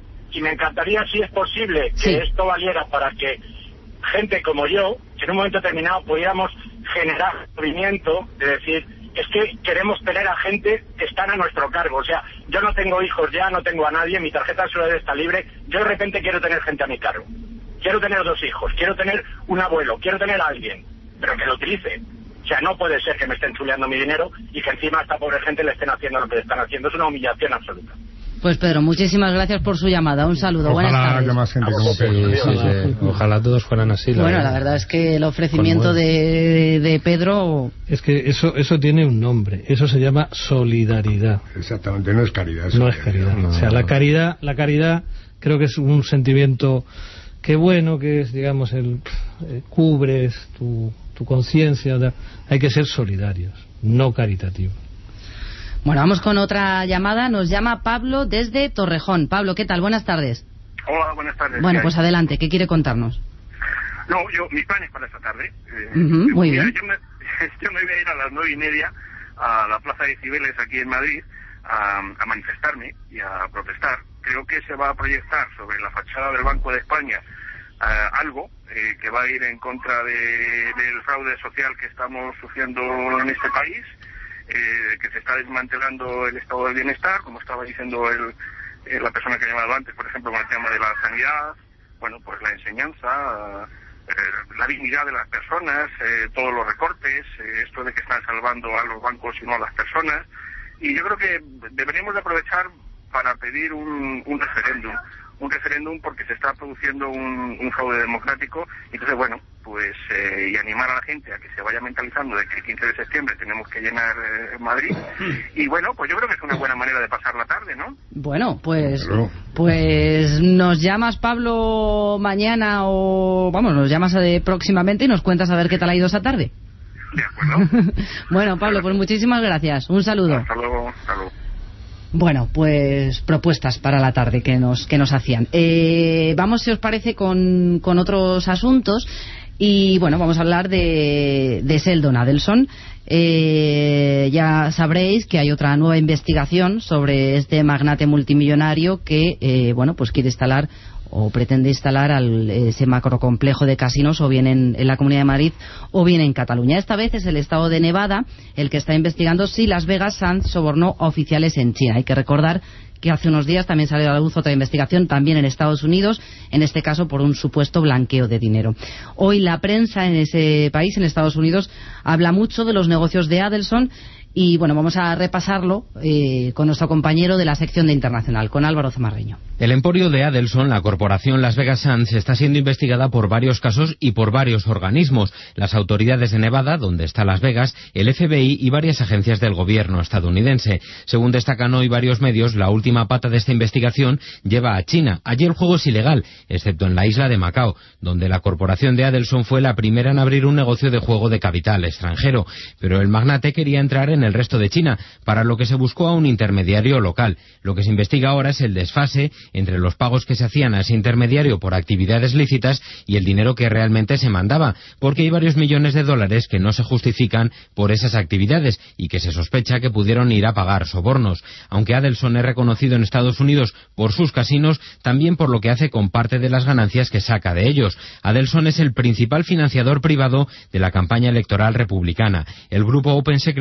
Speaker 7: Y me encantaría, si es posible, que
Speaker 2: sí.
Speaker 7: esto valiera para que gente como yo, que en un momento determinado pudiéramos generar movimiento de decir, es que queremos tener a gente que están a nuestro cargo. O sea, yo no tengo hijos ya, no tengo a nadie, mi tarjeta de seguridad está libre, yo de repente quiero tener gente a mi cargo. Quiero tener dos hijos, quiero tener un abuelo, quiero tener a alguien, pero que lo utilice. O sea, no puede ser que me estén chuleando mi dinero y que encima a esta pobre gente le estén haciendo lo que le están haciendo. Es una humillación absoluta.
Speaker 2: Pues Pedro, muchísimas gracias por su llamada. Un saludo.
Speaker 20: Ojalá
Speaker 2: Buenas tardes.
Speaker 20: haya más gente como Pedro.
Speaker 18: Sí, sí, sí. Ojalá todos fueran así. La
Speaker 2: bueno,
Speaker 18: verdad.
Speaker 2: la verdad es que el ofrecimiento de, de Pedro...
Speaker 19: Es que eso eso tiene un nombre. Eso se llama solidaridad.
Speaker 20: Exactamente, no es caridad. Es
Speaker 19: no es caridad. No, o sea, la caridad, la caridad creo que es un sentimiento que bueno, que es, digamos, el eh, cubres tu, tu conciencia. Hay que ser solidarios, no caritativos.
Speaker 2: Bueno, vamos con otra llamada. Nos llama Pablo desde Torrejón. Pablo, ¿qué tal? Buenas tardes.
Speaker 1: Hola, buenas tardes.
Speaker 2: Bueno, pues adelante. ¿Qué quiere contarnos?
Speaker 1: No, yo, mis planes para esta tarde. Eh,
Speaker 2: uh-huh, muy
Speaker 1: mira,
Speaker 2: bien.
Speaker 1: Yo me, yo me voy a ir a las nueve y media a la Plaza de Cibeles aquí en Madrid a, a manifestarme y a protestar. Creo que se va a proyectar sobre la fachada del Banco de España uh, algo eh, que va a ir en contra de, del fraude social que estamos sufriendo en este país. Eh, que se está desmantelando el estado del bienestar, como estaba diciendo el, eh, la persona que ha llamado antes, por ejemplo, con el tema de la sanidad, bueno, pues la enseñanza, eh, la dignidad de las personas, eh, todos los recortes, eh, esto de que están salvando a los bancos y no a las personas, y yo creo que deberíamos de aprovechar para pedir un, un referéndum, un referéndum porque se está produciendo un, un fraude democrático, entonces bueno, pues eh, y animar a la gente a que se vaya mentalizando de que el quince de septiembre tenemos que llenar eh, Madrid, y bueno, pues yo creo que es una buena manera de pasar la tarde, ¿no?
Speaker 2: Bueno, pues pues nos llamas, Pablo, mañana o vamos, nos llamas eh, próximamente y nos cuentas a ver qué tal ha ido esa tarde.
Speaker 1: De acuerdo.
Speaker 2: Bueno, Pablo, pues muchísimas gracias, un saludo.
Speaker 1: Hasta luego, hasta luego.
Speaker 2: Bueno, pues propuestas para la tarde que nos que nos hacían. Eh, vamos, si os parece, con, con otros asuntos. Y bueno, vamos a hablar de, de Sheldon Adelson. Eh, ya sabréis que hay otra nueva investigación sobre este magnate multimillonario que, eh, bueno, pues quiere instalar o pretende instalar al, ese macrocomplejo de casinos o bien en, en la Comunidad de Madrid o bien en Cataluña. Esta vez es el estado de Nevada el que está investigando si Las Vegas Sands sobornó a oficiales en China. Hay que recordar que hace unos días también salió a la luz otra investigación también en Estados Unidos, en este caso por un supuesto blanqueo de dinero. Hoy la prensa en ese país, en Estados Unidos, habla mucho de los negocios de Adelson. Y bueno, vamos a repasarlo eh, con nuestro compañero de la sección de Internacional, con Álvaro Zamarreño.
Speaker 22: El emporio de Adelson, la corporación Las Vegas Sands, está siendo investigada por varios casos y por varios organismos. Las autoridades de Nevada, donde está Las Vegas, el F B I y varias agencias del gobierno estadounidense. Según destacan hoy varios medios, la última pata de esta investigación lleva a China. Allí el juego es ilegal, excepto en la isla de Macao, donde la corporación de Adelson fue la primera en abrir un negocio de juego de capital extranjero. Pero el magnate quería entrar en el resto de China, para lo que se buscó a un intermediario local. Lo que se investiga ahora es el desfase entre los pagos que se hacían a ese intermediario por actividades lícitas y el dinero que realmente se mandaba, porque hay varios millones de dólares que no se justifican por esas actividades y que se sospecha que pudieron ir a pagar sobornos. Aunque Adelson es reconocido en Estados Unidos por sus casinos, también por lo que hace con parte de las ganancias que saca de ellos. Adelson es el principal financiador privado de la campaña electoral republicana. El grupo Open Secrets dice que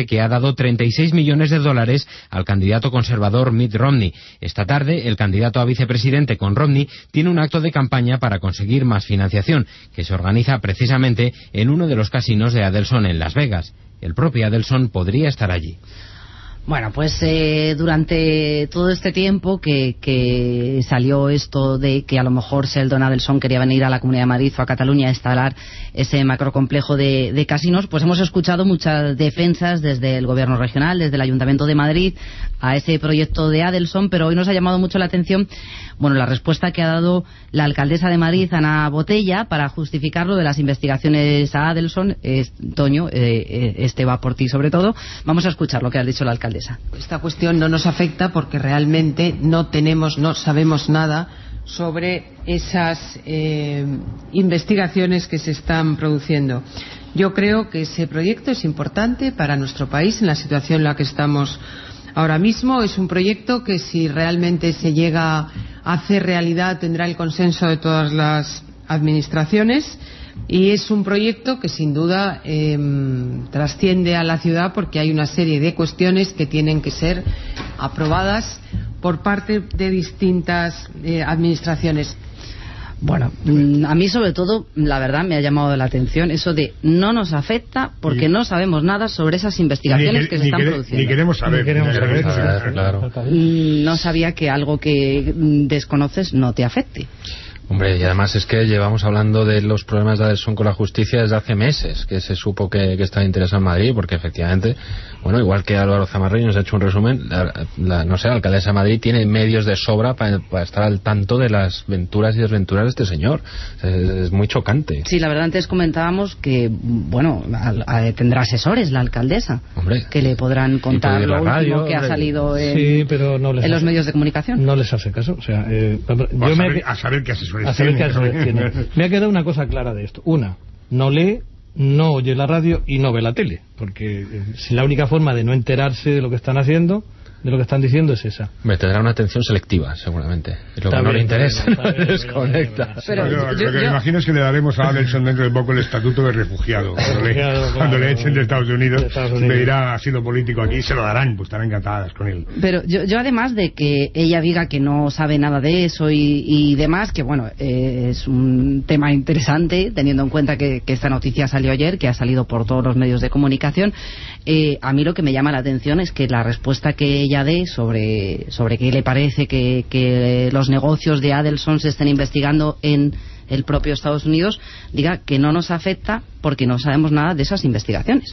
Speaker 22: que ha dado treinta y seis millones de dólares al candidato conservador Mitt Romney. Esta tarde, el candidato a vicepresidente con Romney tiene un acto de campaña para conseguir más financiación, que se organiza precisamente en uno de los casinos de Adelson en Las Vegas. El propio Adelson podría estar allí.
Speaker 2: Bueno, pues eh, durante todo este tiempo que, que salió esto de que a lo mejor Sheldon Adelson quería venir a la Comunidad de Madrid o a Cataluña a instalar ese macrocomplejo de, de casinos, pues hemos escuchado muchas defensas desde el Gobierno regional, desde el Ayuntamiento de Madrid, a ese proyecto de Adelson, pero hoy nos ha llamado mucho la atención, bueno, la respuesta que ha dado la alcaldesa de Madrid, Ana Botella, para justificar lo de las investigaciones a Adelson. Es, Toño, eh, este va por ti sobre todo. Vamos a escuchar lo que ha dicho la alcaldesa.
Speaker 5: Esta cuestión no nos afecta porque realmente no tenemos, no sabemos nada sobre esas eh, investigaciones que se están produciendo. Yo creo que ese proyecto es importante para nuestro país en la situación en la que estamos ahora mismo. Es un proyecto que, si realmente se llega a hacer realidad, tendrá el consenso de todas las administraciones. Y es un proyecto que sin duda eh, trasciende a la ciudad porque hay una serie de cuestiones que tienen que ser aprobadas por parte de distintas eh, administraciones.
Speaker 2: Bueno, a mí sobre todo, la verdad, me ha llamado la atención eso de no nos afecta porque ni, no sabemos nada sobre esas investigaciones que, que se están
Speaker 20: quere,
Speaker 2: produciendo.
Speaker 20: Ni queremos saber.
Speaker 2: Ni queremos saber,
Speaker 20: saber claro.
Speaker 2: No sabía que algo que desconoces no te afecte.
Speaker 6: Hombre, y además es que llevamos hablando de los problemas de Adelson con la justicia desde hace meses, que se supo que, que estaba interesado en Madrid, porque efectivamente, bueno, igual que Álvaro Zamarreño nos ha hecho un resumen, la, la, no sé, la alcaldesa de Madrid tiene medios de sobra para, para estar al tanto de las venturas y desventuras de este señor. Es, es muy chocante.
Speaker 2: Sí, la verdad, antes comentábamos que, bueno, a, a, tendrá asesores la alcaldesa,
Speaker 6: hombre,
Speaker 2: que le podrán contar lo
Speaker 6: radio,
Speaker 2: último que
Speaker 6: hombre.
Speaker 2: ha salido en,
Speaker 19: sí, pero no les
Speaker 2: en
Speaker 19: hace,
Speaker 2: los medios de comunicación.
Speaker 19: No les hace caso. O sea, eh, yo
Speaker 20: a,
Speaker 19: me,
Speaker 20: saber, a saber qué asesores
Speaker 19: a saber qué asesores tiene. Me ha quedado una cosa clara de esto. Una, no lee, no oye la radio y no ve la tele, porque eh, si la única forma de no enterarse de lo que están haciendo, de lo que están diciendo, es esa.
Speaker 6: Me tendrá una atención selectiva, seguramente. Es lo que no le interesa, desconecta.
Speaker 20: Pero yo, yo, lo que me imagino es que le daremos a Adelson dentro de poco el estatuto de refugiado. Cuando, le, claro, cuando le echen de Estados Unidos, de Estados Unidos. Me dirá, ha sido político aquí, se lo darán, pues estarán encantadas con él.
Speaker 2: Pero yo, yo además de que ella diga que no sabe nada de eso y, y demás, que bueno, eh, es un tema interesante, teniendo en cuenta que, que esta noticia salió ayer, que ha salido por todos los medios de comunicación, eh, a mí lo que me llama la atención es que la respuesta que ella dé sobre, sobre qué le parece que, que los negocios de Adelson se estén investigando en el propio Estados Unidos, diga que no nos afecta porque no sabemos nada de esas investigaciones.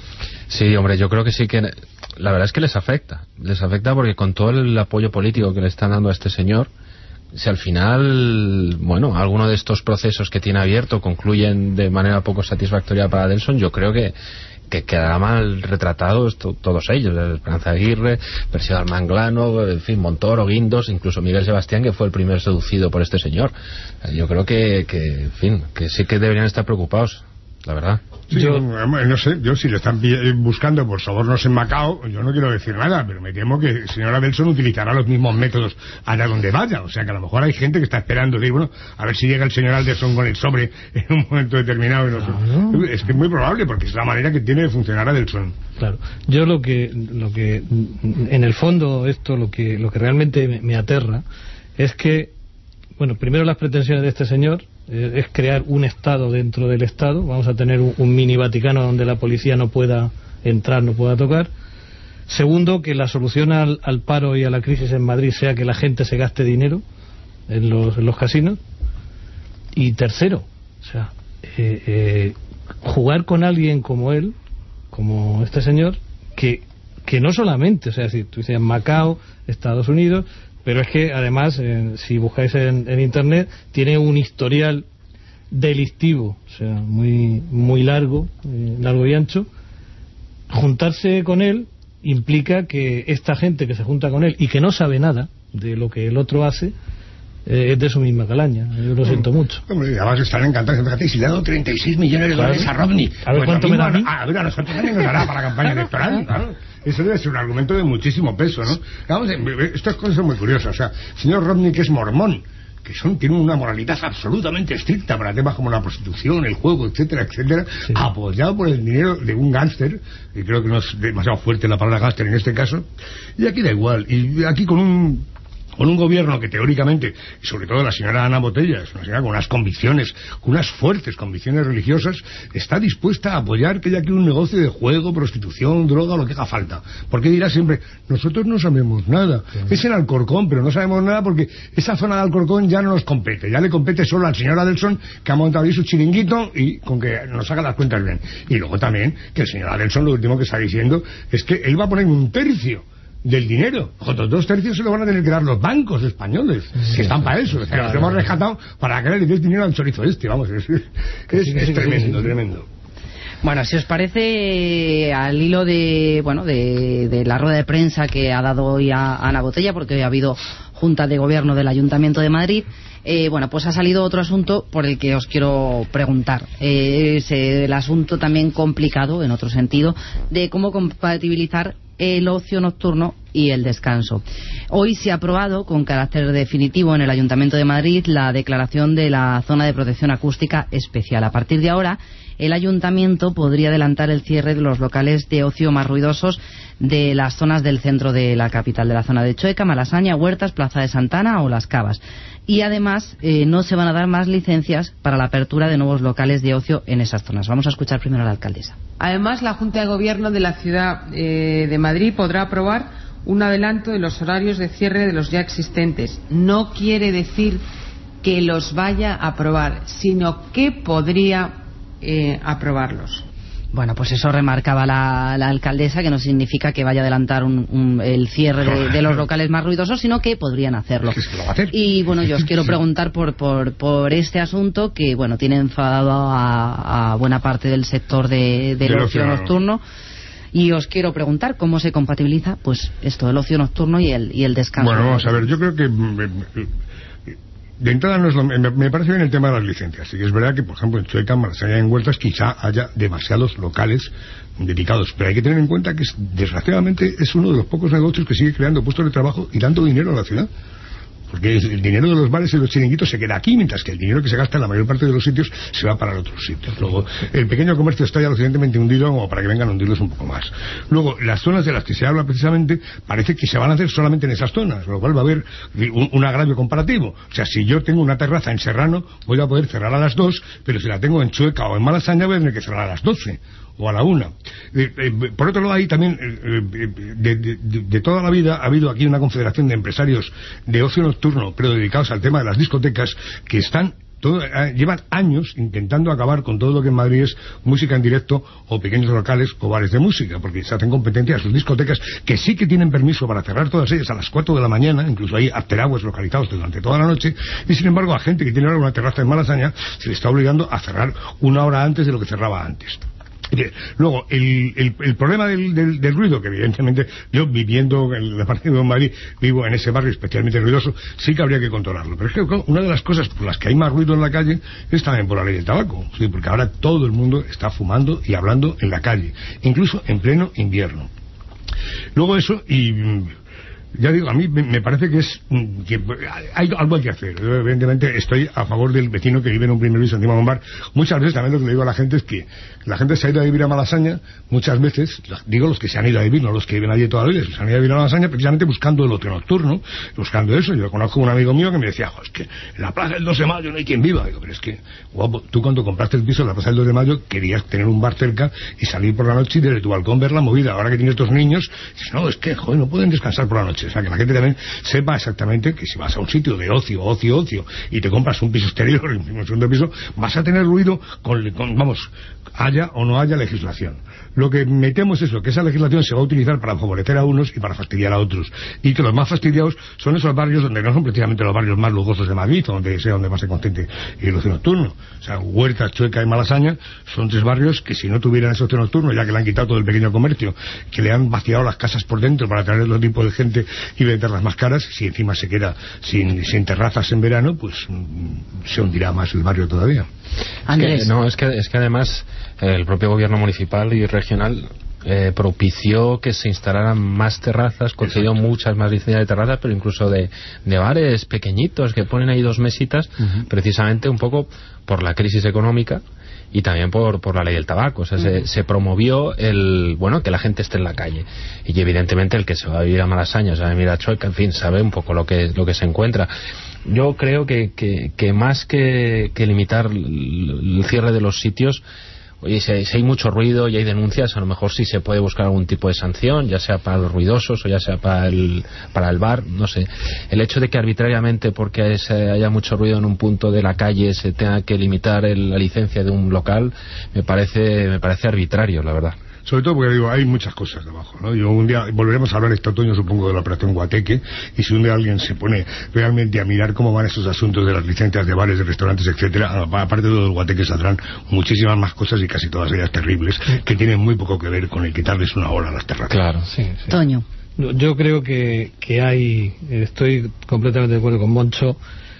Speaker 6: Sí, hombre, yo creo que sí que la verdad es que les afecta, les afecta porque con todo el apoyo político que le están dando a este señor, si al final, bueno, alguno de estos procesos que tiene abierto concluyen de manera poco satisfactoria para Adelson, yo creo que que quedará mal retratados to, todos ellos, Esperanza Aguirre, Persio Manglano, en fin, Montoro, Guindos, incluso Miguel Sebastián, que fue el primer seducido por este señor. Yo creo que, que en fin, que sí que deberían estar preocupados, la verdad.
Speaker 20: Sí, yo no sé, yo si le están buscando por sobornos en Macao, yo no quiero decir nada, pero me temo que el señor Adelson utilizará los mismos métodos allá donde vaya. O sea que a lo mejor hay gente que está esperando, decir, bueno, a ver si llega el señor Adelson con el sobre en un momento determinado. Y no sé. No. Es que es muy probable, porque es la manera que tiene de funcionar Adelson.
Speaker 19: Claro, yo lo que, lo que en el fondo esto lo que, lo que realmente me, me aterra es que, bueno, primero las pretensiones de este señor es crear un Estado dentro del Estado. Vamos a tener un, un mini Vaticano donde la policía no pueda entrar, no pueda tocar. Segundo, que la solución al, al paro y a la crisis en Madrid sea que la gente se gaste dinero en los, en los casinos. Y tercero, o sea, eh, eh, jugar con alguien como él, como este señor, que, que no solamente, o sea, si tú dices Macao, Estados Unidos, pero es que además, eh, si buscáis en, en internet, tiene un historial delictivo, o sea, muy muy largo, eh, largo y ancho. Juntarse con él implica que esta gente que se junta con él y que no sabe nada de lo que el otro hace, eh, es de su misma calaña. Yo lo siento mucho.
Speaker 20: Hombre, además están encantados. Fíjate, si le ha dado treinta y seis millones de dólares
Speaker 19: claro.
Speaker 20: a Romney.
Speaker 19: A ver,
Speaker 20: pues
Speaker 19: ¿cuánto me da a mí?
Speaker 20: A ver, a nosotros también nos dará para la campaña electoral, claro. Eso debe ser un argumento de muchísimo peso, ¿no? Vamos, estas cosas son muy curiosas. O sea, el señor Romney, que es mormón, que son tienen una moralidad absolutamente estricta para temas como la prostitución, el juego, etcétera, etcétera, sí. apoyado por el dinero de un gángster, y creo que no es demasiado fuerte la palabra gángster en este caso, y aquí da igual, y aquí con un con un gobierno que teóricamente, y sobre todo la señora Ana Botella, es una señora con unas convicciones, con unas fuertes convicciones religiosas, está dispuesta a apoyar que haya aquí un negocio de juego, prostitución, droga, lo que haga falta. Porque dirá siempre, nosotros no sabemos nada. Sí. Es en Alcorcón, pero no sabemos nada porque esa zona de Alcorcón ya no nos compete. Ya le compete solo al señor Adelson, que ha montado ahí su chiringuito y con que nos haga las cuentas bien. Y luego también, que el señor Adelson lo último que está diciendo es que él va a poner un tercio del dinero. Otros dos tercios se lo van a tener que dar los bancos españoles, sí, que están para eso. O sea, claro, los hemos rescatado para que le des dinero al chorizo este, vamos. Es, es, es, es tremendo, tremendo.
Speaker 2: Bueno, si os parece, al hilo de bueno de, de la rueda de prensa que ha dado hoy a Ana Botella, porque hoy ha habido Junta de Gobierno del Ayuntamiento de Madrid, eh, bueno, pues ha salido otro asunto por el que os quiero preguntar. Eh, es el asunto también complicado, en otro sentido, de cómo compatibilizar el ocio nocturno y el descanso. Hoy se ha aprobado con carácter definitivo en el Ayuntamiento de Madrid la declaración de la zona de protección acústica especial. A partir de ahora, el Ayuntamiento podría adelantar el cierre de los locales de ocio más ruidosos de las zonas del centro de la capital, de la zona de Chueca, Malasaña, Huertas, Plaza de Santana o Las Cavas. Y además eh, no se van a dar más licencias para la apertura de nuevos locales de ocio en esas zonas. Vamos a escuchar primero a la alcaldesa.
Speaker 5: Además, la Junta de Gobierno de la Ciudad eh, de Madrid podrá aprobar un adelanto de los horarios de cierre de los ya existentes. No quiere decir que los vaya a aprobar, sino que podría eh, aprobarlos.
Speaker 2: Bueno, pues eso remarcaba la, la alcaldesa, que no significa que vaya a adelantar un, un, el cierre de, de los locales más ruidosos, sino que podrían hacerlo.
Speaker 20: Es que lo va a hacer.
Speaker 2: Y bueno, yo os quiero preguntar por, por, por este asunto que, bueno, tiene enfadado a, a buena parte del sector de, del ocio nocturno. Y os quiero preguntar cómo se compatibiliza, pues, esto, el ocio nocturno y el, y el descanso.
Speaker 20: Bueno, vamos a ver, yo creo que... De entrada no es lo, me, me parece bien el tema de las licencias. Sí que es verdad que, por ejemplo, en Chueca, Malasaña y en Huertas quizá haya demasiados locales dedicados, pero hay que tener en cuenta que es, desgraciadamente es uno de los pocos negocios que sigue creando puestos de trabajo y dando dinero a la ciudad. Porque el dinero de los bares y los chiringuitos se queda aquí, mientras que el dinero que se gasta en la mayor parte de los sitios se va para otros sitios. Luego, el pequeño comercio está ya lo suficientemente hundido como para que vengan a hundirlos un poco más. Luego, las zonas de las que se habla precisamente, parece que se van a hacer solamente en esas zonas, lo cual va a haber un, un agravio comparativo. O sea, si yo tengo una terraza en Serrano, voy a poder cerrar a las dos, pero si la tengo en Chueca o en Malasaña, voy a tener que cerrar a las doce. O a la una. Eh, eh, por otro lado, hay también, eh, de, de, de, de toda la vida, ha habido aquí una confederación de empresarios de ocio nocturno, pero dedicados al tema de las discotecas, que están todo, eh, llevan años intentando acabar con todo lo que en Madrid es música en directo o pequeños locales o bares de música, porque se hacen competencia a sus discotecas, que sí que tienen permiso para cerrar todas ellas a las cuatro de la mañana, incluso hay after hours localizados durante toda la noche, y sin embargo a gente que tiene ahora una terraza en Malasaña se le está obligando a cerrar una hora antes de lo que cerraba antes. Luego, el, el, el problema del, del, del ruido, que evidentemente yo viviendo en la parte de Madrid, vivo en ese barrio especialmente ruidoso, sí que habría que controlarlo. Pero es que una de las cosas por las que hay más ruido en la calle es también por la ley del tabaco, ¿sí? Porque ahora todo el mundo está fumando y hablando en la calle, incluso en pleno invierno. Luego eso, y... ya digo, a mí me parece que es que hay algo hay que hacer. Yo, evidentemente estoy a favor del vecino que vive en un primer piso encima de un bar. Muchas veces también lo que le digo a la gente es que la gente se ha ido a vivir a Malasaña, muchas veces, digo los que se han ido a vivir, no los que viven allí toda la vida, se han ido a vivir a Malasaña precisamente buscando el ocio nocturno, buscando eso. Yo conozco a un amigo mío que me decía, es que en la plaza del dos de mayo no hay quien viva. Digo, pero es que, guapo, tú cuando compraste el piso en la plaza del dos de mayo querías tener un bar cerca y salir por la noche y desde tu balcón ver la movida. Ahora que tienes estos niños, dices, no, es que, joder, no pueden descansar por la noche. O sea, que la gente también sepa exactamente que si vas a un sitio de ocio, ocio, ocio, y te compras un piso exterior, un segundo piso, vas a tener ruido con, con, vamos, haya o no haya legislación. Lo que metemos es lo que esa legislación se va a utilizar para favorecer a unos y para fastidiar a otros. Y que los más fastidiados son esos barrios donde no son precisamente los barrios más lujosos de Madrid, o donde sea donde más se concentre el ocio nocturno. O sea, Huertas, Chueca y Malasaña son tres barrios que si no tuvieran ese ocio nocturno, ya que le han quitado todo el pequeño comercio, que le han vaciado las casas por dentro para traer otro tipo de gente y venderlas más caras, si encima se queda sin, sin terrazas en verano, pues mmm, se hundirá más el barrio todavía.
Speaker 6: Es que, no, es que, es que además el propio gobierno municipal y regional eh, propició que se instalaran más terrazas, concedió Exacto. muchas más licencias de terrazas, pero incluso de, de bares pequeñitos que ponen ahí dos mesitas, uh-huh. precisamente un poco por la crisis económica y también por, por la ley del tabaco. O sea, uh-huh. se, se promovió el, bueno, que la gente esté en la calle. Y evidentemente el que se va a vivir a Malasaña, se va a vivir a Chueca, en fin, sabe un poco lo que, lo que se encuentra. Yo creo que, que, que más que, que limitar el, el cierre de los sitios, oye, si, si hay mucho ruido y hay denuncias, a lo mejor sí se puede buscar algún tipo de sanción, ya sea para los ruidosos o ya sea para el, para el bar, no sé. El hecho de que arbitrariamente, porque se haya mucho ruido en un punto de la calle, se tenga que limitar el, la licencia de un local, me parece, me parece arbitrario, la verdad.
Speaker 20: Sobre todo porque, digo, hay muchas cosas debajo, ¿no? Yo un día, volveremos a hablar este otoño, supongo, de la operación Guateque, y si un día alguien se pone realmente a mirar cómo van esos asuntos de las licencias de bares, de restaurantes, etcétera, aparte de lo del Guateque saldrán muchísimas más cosas y casi todas ellas terribles, que tienen muy poco que ver con el quitarles una hora a las terrazas.
Speaker 6: Claro,
Speaker 19: sí, sí.
Speaker 2: Toño.
Speaker 19: Yo creo que, que hay, estoy completamente de acuerdo con Moncho,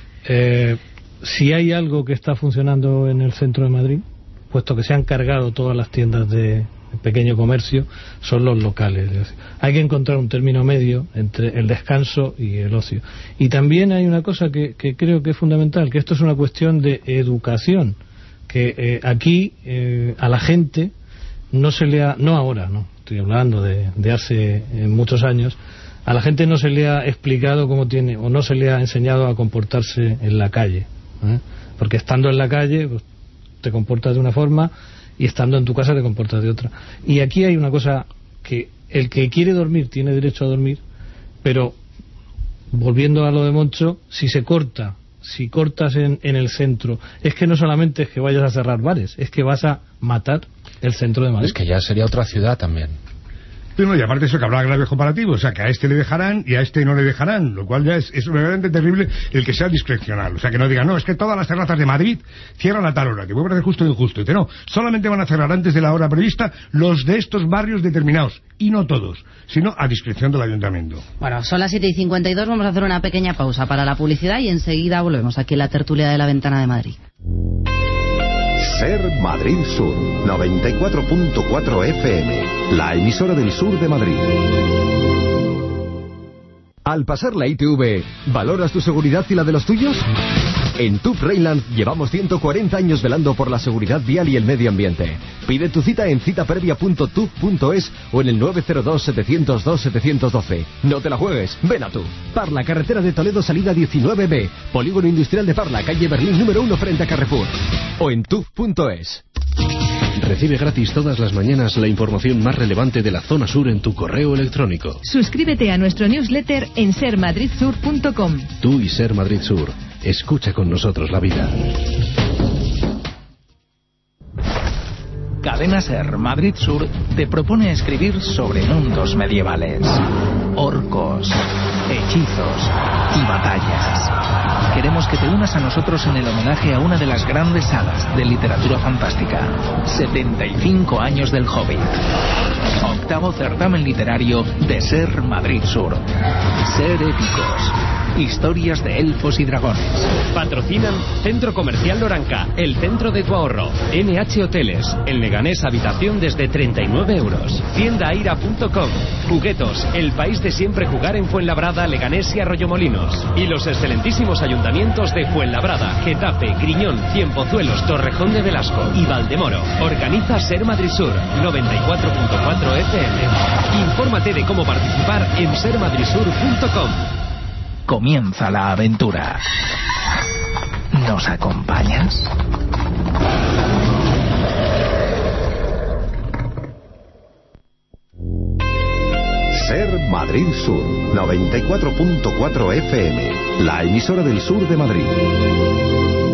Speaker 19: eh, si hay algo que está funcionando en el centro de Madrid, puesto que se han cargado todas las tiendas de pequeño comercio, son los locales. Hay que encontrar un término medio entre el descanso y el ocio. Y también hay una cosa que, que creo que es fundamental, que esto es una cuestión de educación, que eh, aquí eh, a la gente no se le ha, no ahora, no, estoy hablando de, de hace eh, muchos años, a la gente no se le ha explicado cómo tiene, o no se le ha enseñado a comportarse en la calle, ¿eh? Porque estando en la calle pues, te comportas de una forma y estando en tu casa te comportas de otra. Y aquí hay una cosa, que el que quiere dormir tiene derecho a dormir, pero volviendo a lo de Moncho, si se corta, si cortas en, en el centro, es que no solamente es que vayas a cerrar bares, es que vas a matar el centro de Madrid.
Speaker 6: Es que ya sería otra ciudad también.
Speaker 20: Bueno, y aparte de eso, que habrá graves comparativos, o sea, que a este le dejarán y a este no le dejarán, lo cual ya es, es verdaderamente terrible el que sea discrecional, o sea, que no digan, no, es que todas las terrazas de Madrid cierran a tal hora, que puede parecer justo o injusto, y que no, solamente van a cerrar antes de la hora prevista los de estos barrios determinados, y no todos, sino a discreción del ayuntamiento.
Speaker 2: Bueno, son las siete y cincuenta y dos, vamos a hacer una pequeña pausa para la publicidad y enseguida volvemos aquí en la tertulia de la Ventana de Madrid.
Speaker 12: Ser Madrid Sur, noventa y cuatro punto cuatro F M, la emisora del sur de Madrid. Al pasar la I T V, ¿valoras tu seguridad y la de los tuyos? En T U F Rheinland llevamos ciento cuarenta años velando por la seguridad vial y el medio ambiente. Pide tu cita en citaprevia punto tuf punto es o en el nueve cero dos, setecientos dos, setecientos doce. No te la juegues, ven a T U F. Parla, carretera de Toledo, salida diecinueve B. Polígono Industrial de Parla, calle Berlín número uno frente a Carrefour. O en tuf punto es.
Speaker 13: Recibe gratis todas las mañanas la información más relevante de la zona sur en tu correo electrónico.
Speaker 11: Suscríbete a nuestro newsletter en ser madrid sur punto com.
Speaker 13: Tú y Ser Madrid Sur. Escucha con nosotros la vida.
Speaker 14: Cadena Ser Madrid Sur te propone escribir sobre mundos medievales, orcos, hechizos y batallas. Queremos que te unas a nosotros en el homenaje a una de las grandes sagas de literatura fantástica. setenta y cinco años del Hobbit. Octavo certamen literario de Ser Madrid Sur. Ser épicos. Historias de elfos y dragones.
Speaker 15: Patrocinan Centro Comercial Loranca, el centro de tu ahorro. N H Hoteles, en Leganés habitación desde treinta y nueve euros. Tienda aira punto com. Juguetos, el país de siempre jugar en Fuenlabrada, Leganés y Arroyomolinos. Y los excelentísimos ayuntamientos de Fuenlabrada, Getafe, Griñón, Cienpozuelos, Torrejón de Velasco y Valdemoro. Organiza Ser Madrid Sur, noventa y cuatro punto cuatro F M. Infórmate de cómo participar en ser madrid sur punto com.
Speaker 14: Comienza la aventura. ¿Nos acompañas?
Speaker 12: Ser Madrid Sur, noventa y cuatro punto cuatro F M, la emisora del sur de Madrid.